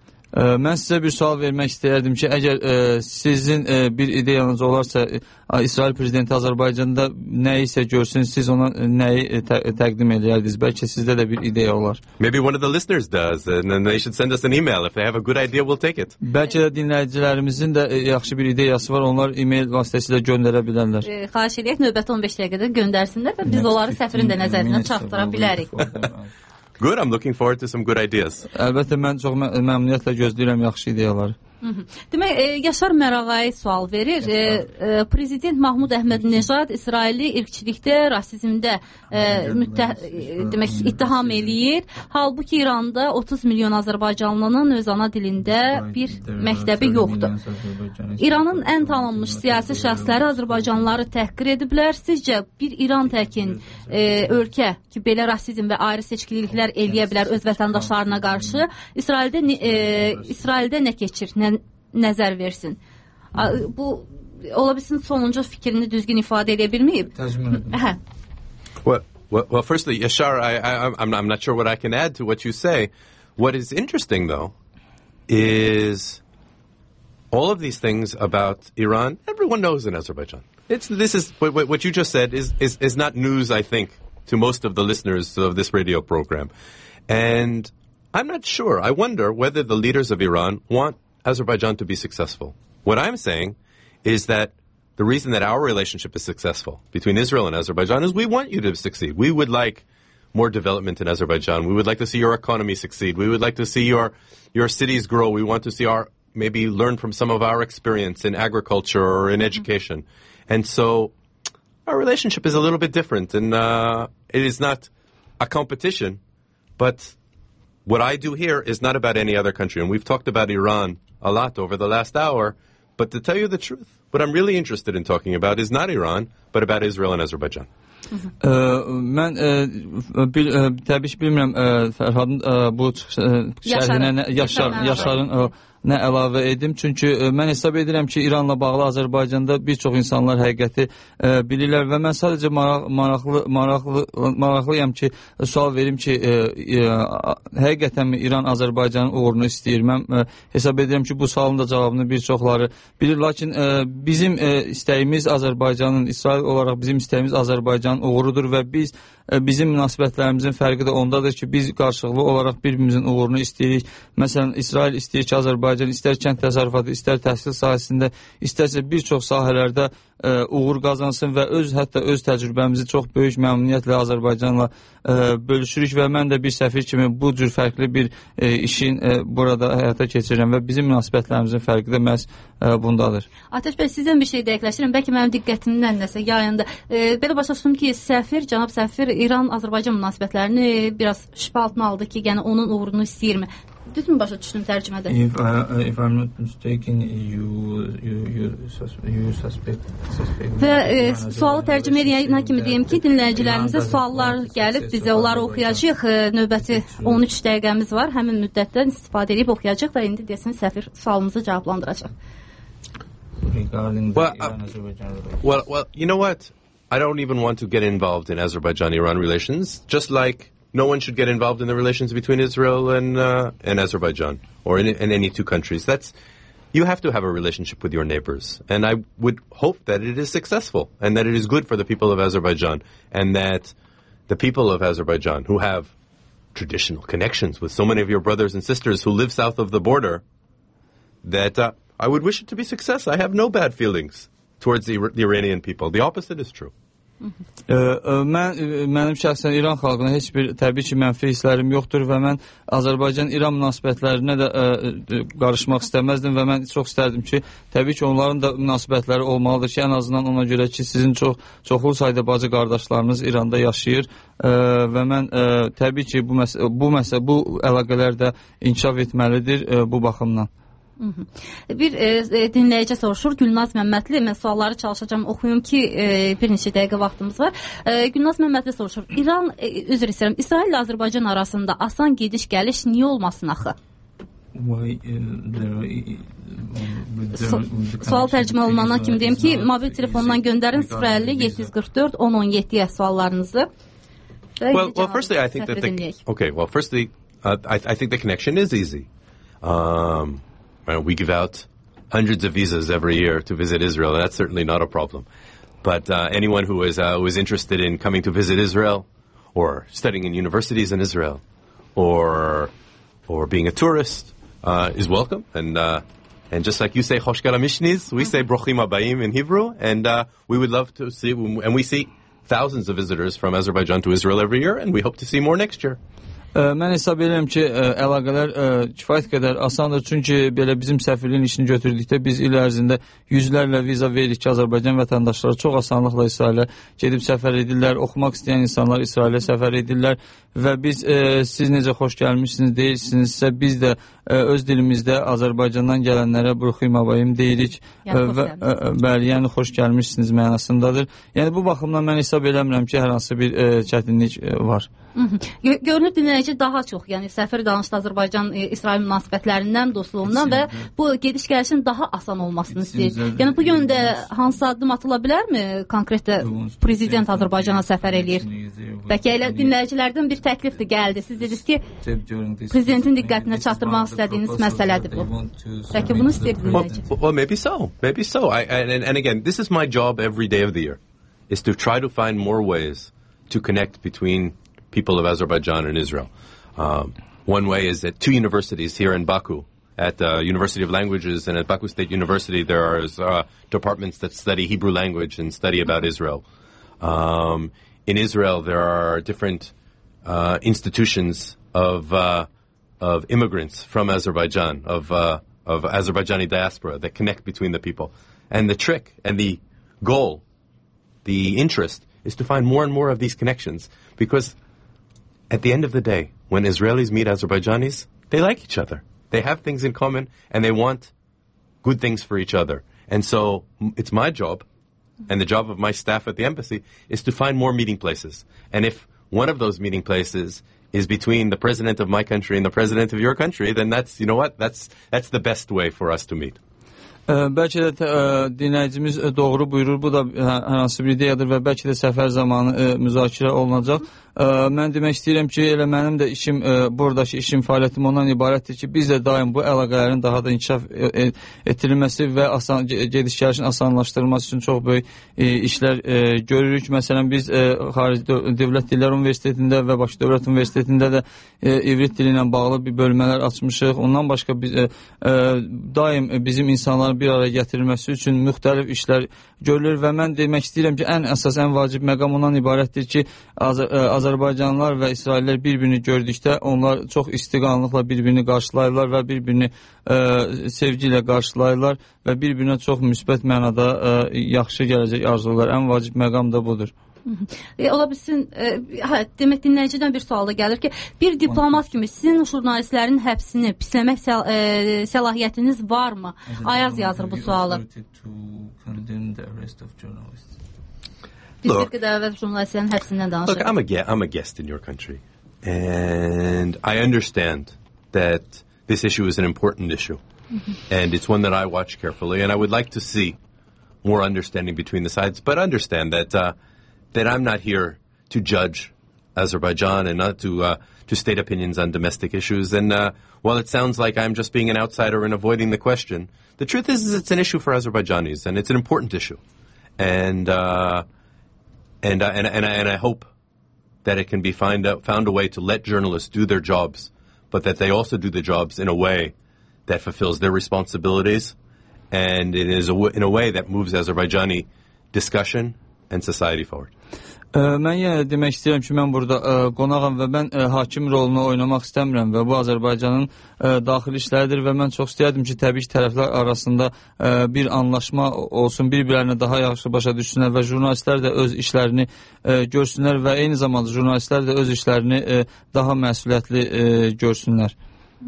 Mən sizə bir sual vermək istəyərdim ki, əgər sizin bir ideyanız olarsa, İsrail prezidenti Azərbaycanda nəyi isə görsün, siz ona nəyi təqdim edərdiniz? Bəlkə sizdə də bir ideya olar. Maybe one of the listeners does, and then they should send us an email. If they have a good idea, we'll take it. Bəlkə də dinləyicilərimizin də yaxşı bir ideyası var, onlar e-mail vasitəsilə göndərə bilərlər. Xahiş edək, növbəti 15 dəqiqədə göndərsinlər və biz onları səfirin də nəzərindən çatdıra bilərik. Good, I'm looking forward to some good ideas. Əlbəttə, mən çox məmnuniyyətlə gözləyirəm yaxşı ideyaları. Demək, Yaşar Mərağay sual verir. Prezident Mahmud Əhmədnejad İsraili irqçilikdə, rasizmdə demək ittiham eləyir. Halbuki İranda 30 milyon Azərbaycanlının öz ana dilində bir məktəbi yoxdur. İranın ən tanınmış siyasi şəxsləri Azərbaycanlıları təhqir ediblər. Sizcə bir İran təkin ölkə ki, belə rasizm və ayrı seçkiliklər eləyə bilər öz vətəndaşlarına qarşı, İsraildə nə keçir, nəzər versin. Bu ola bilsin sonuncu fikrini düzgün ifadə edə bilməyib. Well, firstly, Yashar, I'm not sure what I can add to what you say. What is interesting, though, is all of these things about Iran, everyone knows in Azerbaijan. This is what you just said is not news, I think, to most of the listeners of this radio program. And I'm not sure. I wonder whether the leaders of Iran want Azerbaijan to be successful. What I'm saying is that the reason that our relationship is successful between Israel and Azerbaijan is we want you to succeed. We would like more development in Azerbaijan. We would like to see your economy succeed. We would like to see your cities grow. We want to see our maybe learn from some of our experience in agriculture or in education. And so our relationship is a little bit different, and it is not a competition, but what I do here is not about any other country. And we've talked about Iran a lot over the last hour, but to tell you the truth, what I'm really interested in talking about is not Iran, but about Israel and Azerbaijan. Mən təbii ki bilmirəm Fərhadın bu şərhinə Yaşarın nə əlavə edim. Çünki mən hesab edirəm ki, İranla bağlı Azərbaycanda bir çox insanlar həqiqəti bilirlər və mən sadəcə maraqlıyam ki, sual verim ki, həqiqətənmi İran Azərbaycanın uğurunu istəyir? Mən hesab edirəm ki, bu sualın da cavabını bir çoxları bilir. Lakin bizim istəyimiz Azərbaycanın, İsrail olaraq bizim istəyimiz Azərbaycanın uğurudur və bizim münasibətlərimizin fərqi də ondadır ki, biz qarşılıqlı olaraq bir-birimizin uğurunu istəyirik. Məsələn, İsrail istəyir ki, Azərbaycan istər kənd təsərrüfatı, istər təhsil sahəsində, istərsə bir çox sahələrdə uğur qazansın və hətta öz təcrübəmizi çox böyük məmnuniyyətlə Azərbaycanla bölüşürük və mən də bir səfir kimi bu cür fərqli bir işin burada həyata keçirirəm və bizim münasibətlərimizin fərqi də məhz bundadır. Ateş bəy, sizdən bir şey dəqiqləşdirirəm. Bəlkə mənim diqqətimdən nəsə yayında. Belə başa düşdüm ki, cənab səfir İran-Azərbaycan münasibətlərini biraz şübhə altına aldı ki, yəni onun uğurunu istəyirmi? Düzmü başa düşdüm tərcümədə? If I'm not mistaken, you suspect. Və sualı tərcümə edənə kimi deyim ki, dinləyicilərimizə suallar gəlib, bizə onları oxuyacaq. Növbəti 13 dəqiqəmiz var. Həmin müddətdən istifadə edib oxuyacaq və indi deyəsən səfir sualımızı cavablandıracaq. Well, you know what? I don't even want to get involved in Azerbaijan-Iran relations, just like no one should get involved in the relations between Israel and Azerbaijan, or in any two countries. You have to have a relationship with your neighbors, and I would hope that it is successful, and that it is good for the people of Azerbaijan, and that the people of Azerbaijan, who have traditional connections with so many of your brothers and sisters who live south of the border, that I would wish it to be success. I have no bad feelings towards the Iranian people. The opposite is true. Mənim şəxsən İran xalqına heç bir təbii ki mənfi hisslərim yoxdur və mən Azərbaycan-İran münasibətlərinə də qarışmaq istəməzdim və mən çox istərdim ki, təbii ki onların da münasibətləri olmalıdır ki, ən azından ona görə ki, sizin çoxlu sayda bacı qardaşlarınız İranda yaşayır və mən təbii ki bu əlaqələr də inkişaf etməlidir bu baxımdan. Bir dinləyici soruşur, Gülnaz Məmmədli, mən sualları çalışacağım, oxuyum ki, bir neçə dəqiqə vaxtımız var. Gülnaz Məmmədli soruşur, üzr istəyirəm, İsrail ilə Azərbaycan arasında asan gediş-gəliş niyə olmasın axı? Sual tərcümə olmandan kimi deyim ki, mobil telefondan göndərin 050-744-1017-yə suallarınızı. Well, firstly, I think I think the connection is easy. We give out hundreds of visas every year to visit Israel, and that's certainly not a problem. But anyone who is interested in coming to visit Israel, or studying in universities in Israel, or being a tourist, is welcome. And just like you say, Chosh Galamishnis, we say Brochim Habayim in Hebrew, and we would love to see, and we see thousands of visitors from Azerbaijan to Israel every year, and we hope to see more next year. Mən hesab edirəm ki, əlaqələr kifayət qədər asandır, çünki belə bizim səfirliyin işini götürdükdə biz il ərzində yüzlərlə viza veririk ki, Azərbaycan vətəndaşları çox asanlıqla İsrailə gedib səfər edirlər, oxumaq istəyən insanlar İsrailə səfər edirlər və biz siz necə xoş gəlmişsiniz deyirsinizsə, biz də öz dilimizdə Azərbaycandan gələnlərə Bruxim Habayim deyirik və bəli, yəni xoş gəlmişsiniz mənasındadır. Yəni bu baxımdan mən hesab eləmirəm ki, hər hansı bir çətinlik var. Görünür dinləyici daha çox, yəni səfir danışdı Azərbaycan-İsrail münasibətlərindən, dostluğundan və bu gediş-gəlişin daha asan olmasını istəyir. Yəni bu yöndə hansı addım atıla bilərmi? Konkretdə prezident Azərbaycana səfər eləyir. Bəlkə elə dinləyicilərdən bir təklif də gəldi. Siz dediniz ki, prezidentin diqqətinə çatdırmaq istədiyiniz məsələdir bu. Bəlkə bunu istəyir dinləyici. Well, maybe so. And again, this is my job every day of the year, is to try to find more ways to connect between people of Azerbaijan and Israel. One way is at two universities here in Baku, at the University of Languages and at Baku State University, there are departments that study Hebrew language and study about Israel. In Israel, there are different institutions of immigrants from Azerbaijan, of of Azerbaijani diaspora that connect between the people. And the trick and the goal, the interest, is to find more and more of these connections. Because at the end of the day, when Israelis meet Azerbaijanis, they like each other. They have things in common, and they want good things for each other. And so it's my job, and the job of my staff at the embassy, is to find more meeting places. And if one of those meeting places is between the president of my country and the president of your country, then that's, you know what, that's the best way for us to meet. Bəlkə də dinləyicimiz doğru buyurur. Bu da hər hansı bir ideyadır və bəlkə də səfər zamanı müzakirə olunacaq. Mən demək istəyirəm ki, elə mənim də işim, buradakı işim, fəaliyyətim ondan ibarətdir ki, biz də daim bu əlaqələrin daha da inkişaf etdirilməsi və gediş-gəlişin asanlaşdırılması üçün çox böyük işlər görürük. Məsələn, biz Xarici Dövlət Dillər Universitetində və Bakı Dövlət Universitetində də ivrit dili ilə bağlı bir bölmələr açmışıq. Ondan başqa biz daim bizim insanların bir araya gətirilməsi üçün müxtəlif işlər görülür və mən demək istəyirəm ki, ən əsas, ən vacib məqam ondan ibarətdir ki, Azərbaycanlılar və İsraillər bir-birini gördükdə onlar çox istiqanlıqla bir-birini qarşılayırlar və bir-birini sevgi ilə qarşılayırlar və bir-birinə çox müsbət mənada yaxşı gələcək arzular. Ən vacib məqam da budur. Ola bilsin, demək dinləyicidən bir sual da gəlir ki, bir diplomat kimi sizin jurnalistlərin həbsini pisləmək səlahiyyətiniz varmı? Ayaz yazır bu sualı. Look, I'm a guest in your country, and I understand that this issue is an important issue, and it's one that I watch carefully, and I would like to see more understanding between the sides, but understand that that I'm not here to judge Azerbaijan and not to state opinions on domestic issues. And while it sounds like I'm just being an outsider and avoiding the question, the truth is it's an issue for Azerbaijanis, and it's an important issue. And I hope that it can be found a way to let journalists do their jobs, but that they also do the jobs in a way that fulfills their responsibilities, and it is in a way that moves Azerbaijani discussion and society forward. Mən yenə demək istəyirəm ki, mən burada qonağam və mən hakim rolunu oynamaq istəmirəm və bu Azərbaycanın daxili işləridir və mən çox istəyərdim ki, təbii ki, tərəflər arasında bir anlaşma olsun, bir-birlərinə daha yaxşı başa düşsünlər və jurnalistlər də öz işlərini görsünlər və eyni zamanda jurnalistlər də öz işlərini daha məsuliyyətli görsünlər.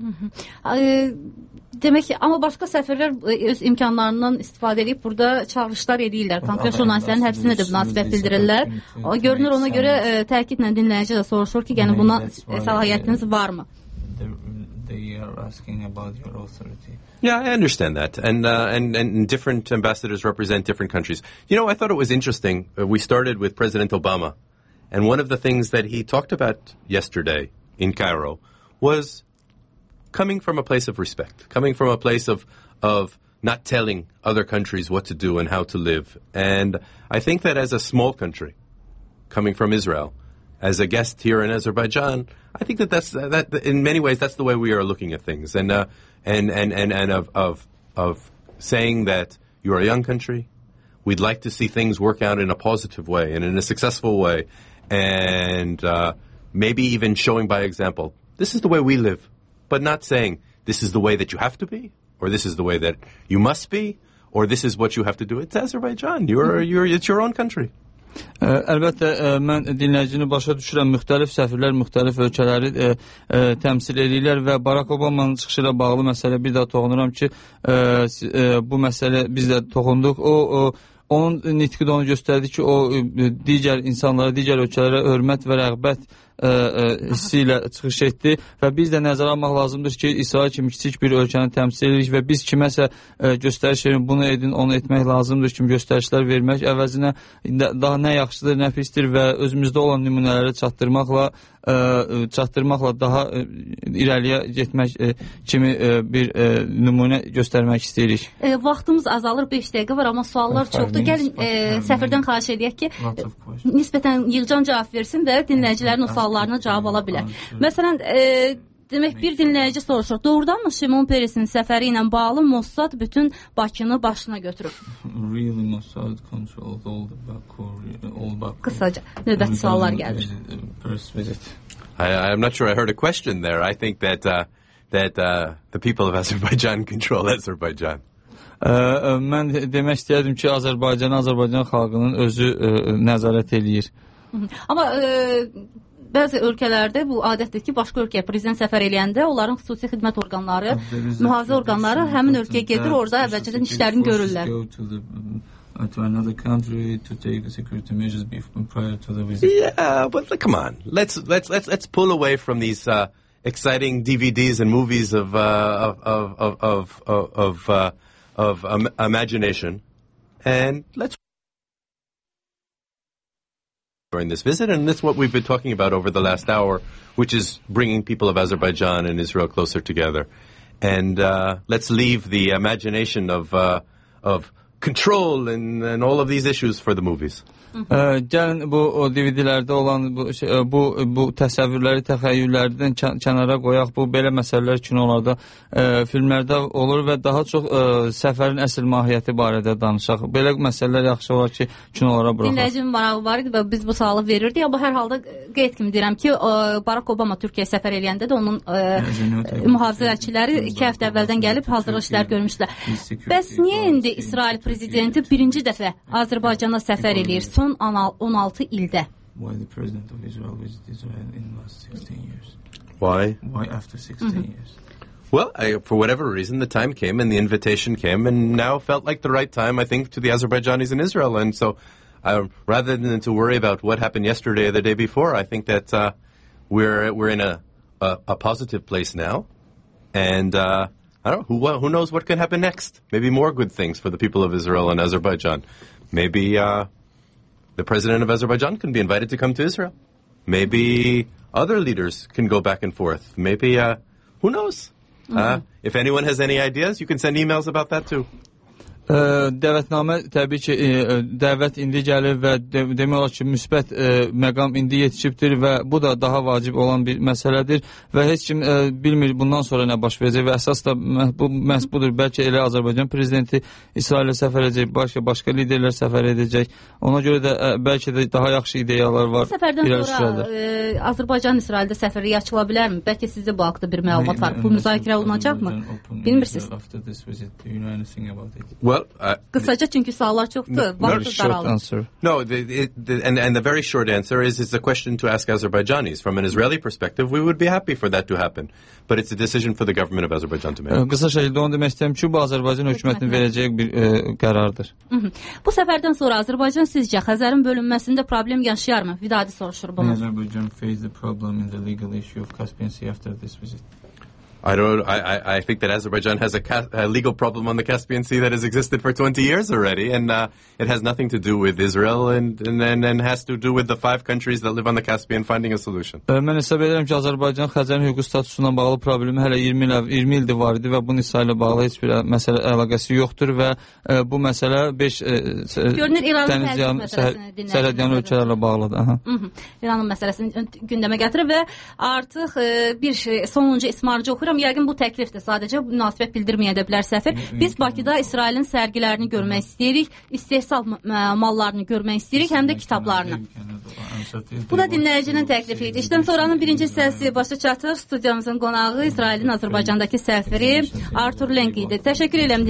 Demək ki, amma başqa səfirlər öz imkanlarından istifadə edib burada çağırışlar edirlər. Konkret jurnalistlərin həbsinə də münasibət bildirirlər. Görünür, ona görə təkidlə dinləyici də soruşur ki, yəni buna səlahiyyətiniz varmı? Yeah, I understand that. And different ambassadors represent different countries. You know, I thought it was interesting. We started with President Obama, and one of the things that he talked about yesterday in Cairo was coming from a place of respect, coming from a place of not telling other countries what to do and how to live. And I think that as a small country, coming from Israel, as a guest here in Azerbaijan, I think that in many ways that's the way we are looking at things, and of saying that you're a young country, we'd like to see things work out in a positive way and in a successful way, and maybe even showing by example, this is the way we live. But not saying this is the way that you have to be, or this is the way that you must be, or this is what you have to do. It's Azerbaijan. It's your own country. Əlbəttə, mən dinləyicini başa düşürəm. Müxtəlif səfirlər müxtəlif ölkələri təmsil edirlər və Barack Obama'nın çıxışı ilə bağlı məsələ bir daha toxunuram ki, bu məsələ biz də toxunduq. Onun nitqi də onu göstərdi ki, o digər insanlara, digər ölkələrə hörmət və rəğbət hissi ilə çıxış etdi və biz də nəzərə almaq lazımdır ki, İsrail kimi kiçik bir ölkəni təmsil edirik və biz kiməsə göstəriş verin, bunu edin, onu etmək lazımdır kimi göstərişlər vermək əvəzinə daha nə yaxşıdır, nə pisdir və özümüzdə olan nümunələri çatdırmaqla daha irəliyə getmək kimi bir nümunə göstərmək istəyirik. Vaxtımız azalır, 5 dəqiqə var, amma suallar çoxdur. Gəlin səfirdən xahiş edək ki, nisbətən yığcan cavab versin və dinləyicilərin o suallarına cavab ala bilər. Məsələn, demək, bir dinləyici soruşur, doğrudanmı Şimon Peresin səfəri ilə bağlı Mossad bütün Bakını başına götürüb? Really, Mossad controlled all Baku. Qısaca, növbəti suallar gəlir. I'm not sure I heard a question there. I think that that the people of Azerbaijan control Azerbaijan. Mən demək istəyərdim ki, Azərbaycan xalqının özü nəzarət eləyir. Amma bəzi ölkələrdə bu adətdir ki, başqa ölkəyə prezident səfər eləyəndə onların xüsusi xidmət orqanları, mühafizə orqanları həmin ölkəyə gedir, orada əvvəlcədən işlərini görürlər. To another country to take security measures prior to the visit. Yeah, but come on, let's pull away from these exciting DVDs and movies of imagination, and let's during this visit, and that's what we've been talking about over the last hour, which is bringing people of Azerbaijan and Israel closer together, and let's leave the imagination of control and all of these issues for the movies. Gəlin bu DVD-lərdə olan bu təsəvvürləri, təxəyyüllərdən kənara qoyaq. Bu belə məsələlər kinolarda, filmlərdə olur və daha çox səfərin əsl mahiyyəti barədə danışaq. Belə məsələlər yaxşı olar ki, kinolara buraxaq. Dinləyicinin marağı var idi və biz bu sualı verirdik. Amma hər halda qeyd kimi deyirəm ki, Barack Obama Türkiyəyə səfər eləyəndə də onun mühafizəçiləri 2 həftə əvvəldən gəlib hazırlıq işlər görmüşdülər. Bəs niyə indi İsrail prezidenti birinci dəfə Azərbaycana səfər eləyir? Son 16 ildə. Why the president of Israel visited Israel in the last 16 years? Why? Why after 16 years? Well, for whatever reason, the time came and the invitation came, and now felt like the right time, I think, to the Azerbaijanis in Israel. And so, rather than to worry about what happened yesterday or the day before, I think that we're in a positive place now, and I don't know who knows what can happen next. Maybe more good things for the people of Israel and Azerbaijan. Maybe the president of Azerbaijan can be invited to come to Israel. Maybe other leaders can go back and forth. Maybe, who knows? If anyone has any ideas, you can send emails about that too. Dəvətnamə təbii ki, dəvət indi gəlir və demək olar ki, müsbət məqam indi yetişibdir və bu da daha vacib olan bir məsələdir və heç kim bilmir bundan sonra nə baş verəcək və əsas da məhz budur. Bəlkə elə Azərbaycan prezidenti İsrailə səfər edəcək, başqa liderlər səfər edəcək. Ona görə də bəlkə də daha yaxşı ideyalar var. Bu səfərdən sonra Azərbaycan İsraildə səfəri açıla bilərmi? Bəlkə sizdə bu haqda bir məlumat var. Bu müzakirə olunacaqmı? Bilmirsiniz. Kısaca çünkü suallar çoktu. No, and the very short answer is the question to ask Azerbaijanis. From an Israeli perspective, we would be happy for that to happen. But it's a decision for the government of Azerbaijan to make. Kısa şekilde onu demək istəyirəm ki, bu Azərbaycan hökumətinin verəcək bir qərardır. Bu səfərdən sonra Azərbaycan sizcə Xəzərin bölünməsində problem yaşayarmı? Vidadi soruşur bunu. Azərbaycan faced the problem in the legal issue of Caspian Sea after this visit. I think that Azerbaijan has a legal problem on the Caspian Sea that has existed for 20 years already, and it has nothing to do with Israel, and has to do with the 5 countries that live on the Caspian finding a solution. Mən hesab edirəm ki, Azərbaycan Xəzərin hüquq statusuna bağlı problemi hələ 20 ildir var idi və bunun İsraillə bağlı heç bir məsələ əlaqəsi yoxdur və bu məsələ 5 sərhədyanı ölkələrlə bağlıdır. İranın məsələsini gündəmə gətirir və artıq bir sonuncu ismarcı oxuyur. Yəqin bu təklifdir. Sadəcə münasibət bildirməyə də bilər səfir. Biz Bakıda İsrailin sərgilərini görmək istəyirik, istehsal mallarını görmək istəyirik, həm də kitablarını. Bu da dinləyicinin təklifi idi. İşdən sonranın birinci hissəsi başa çatır. Studiyamızın qonağı İsrailin Azərbaycandakı səfiri Artur Lenk idi. Təşəkkür edirəm.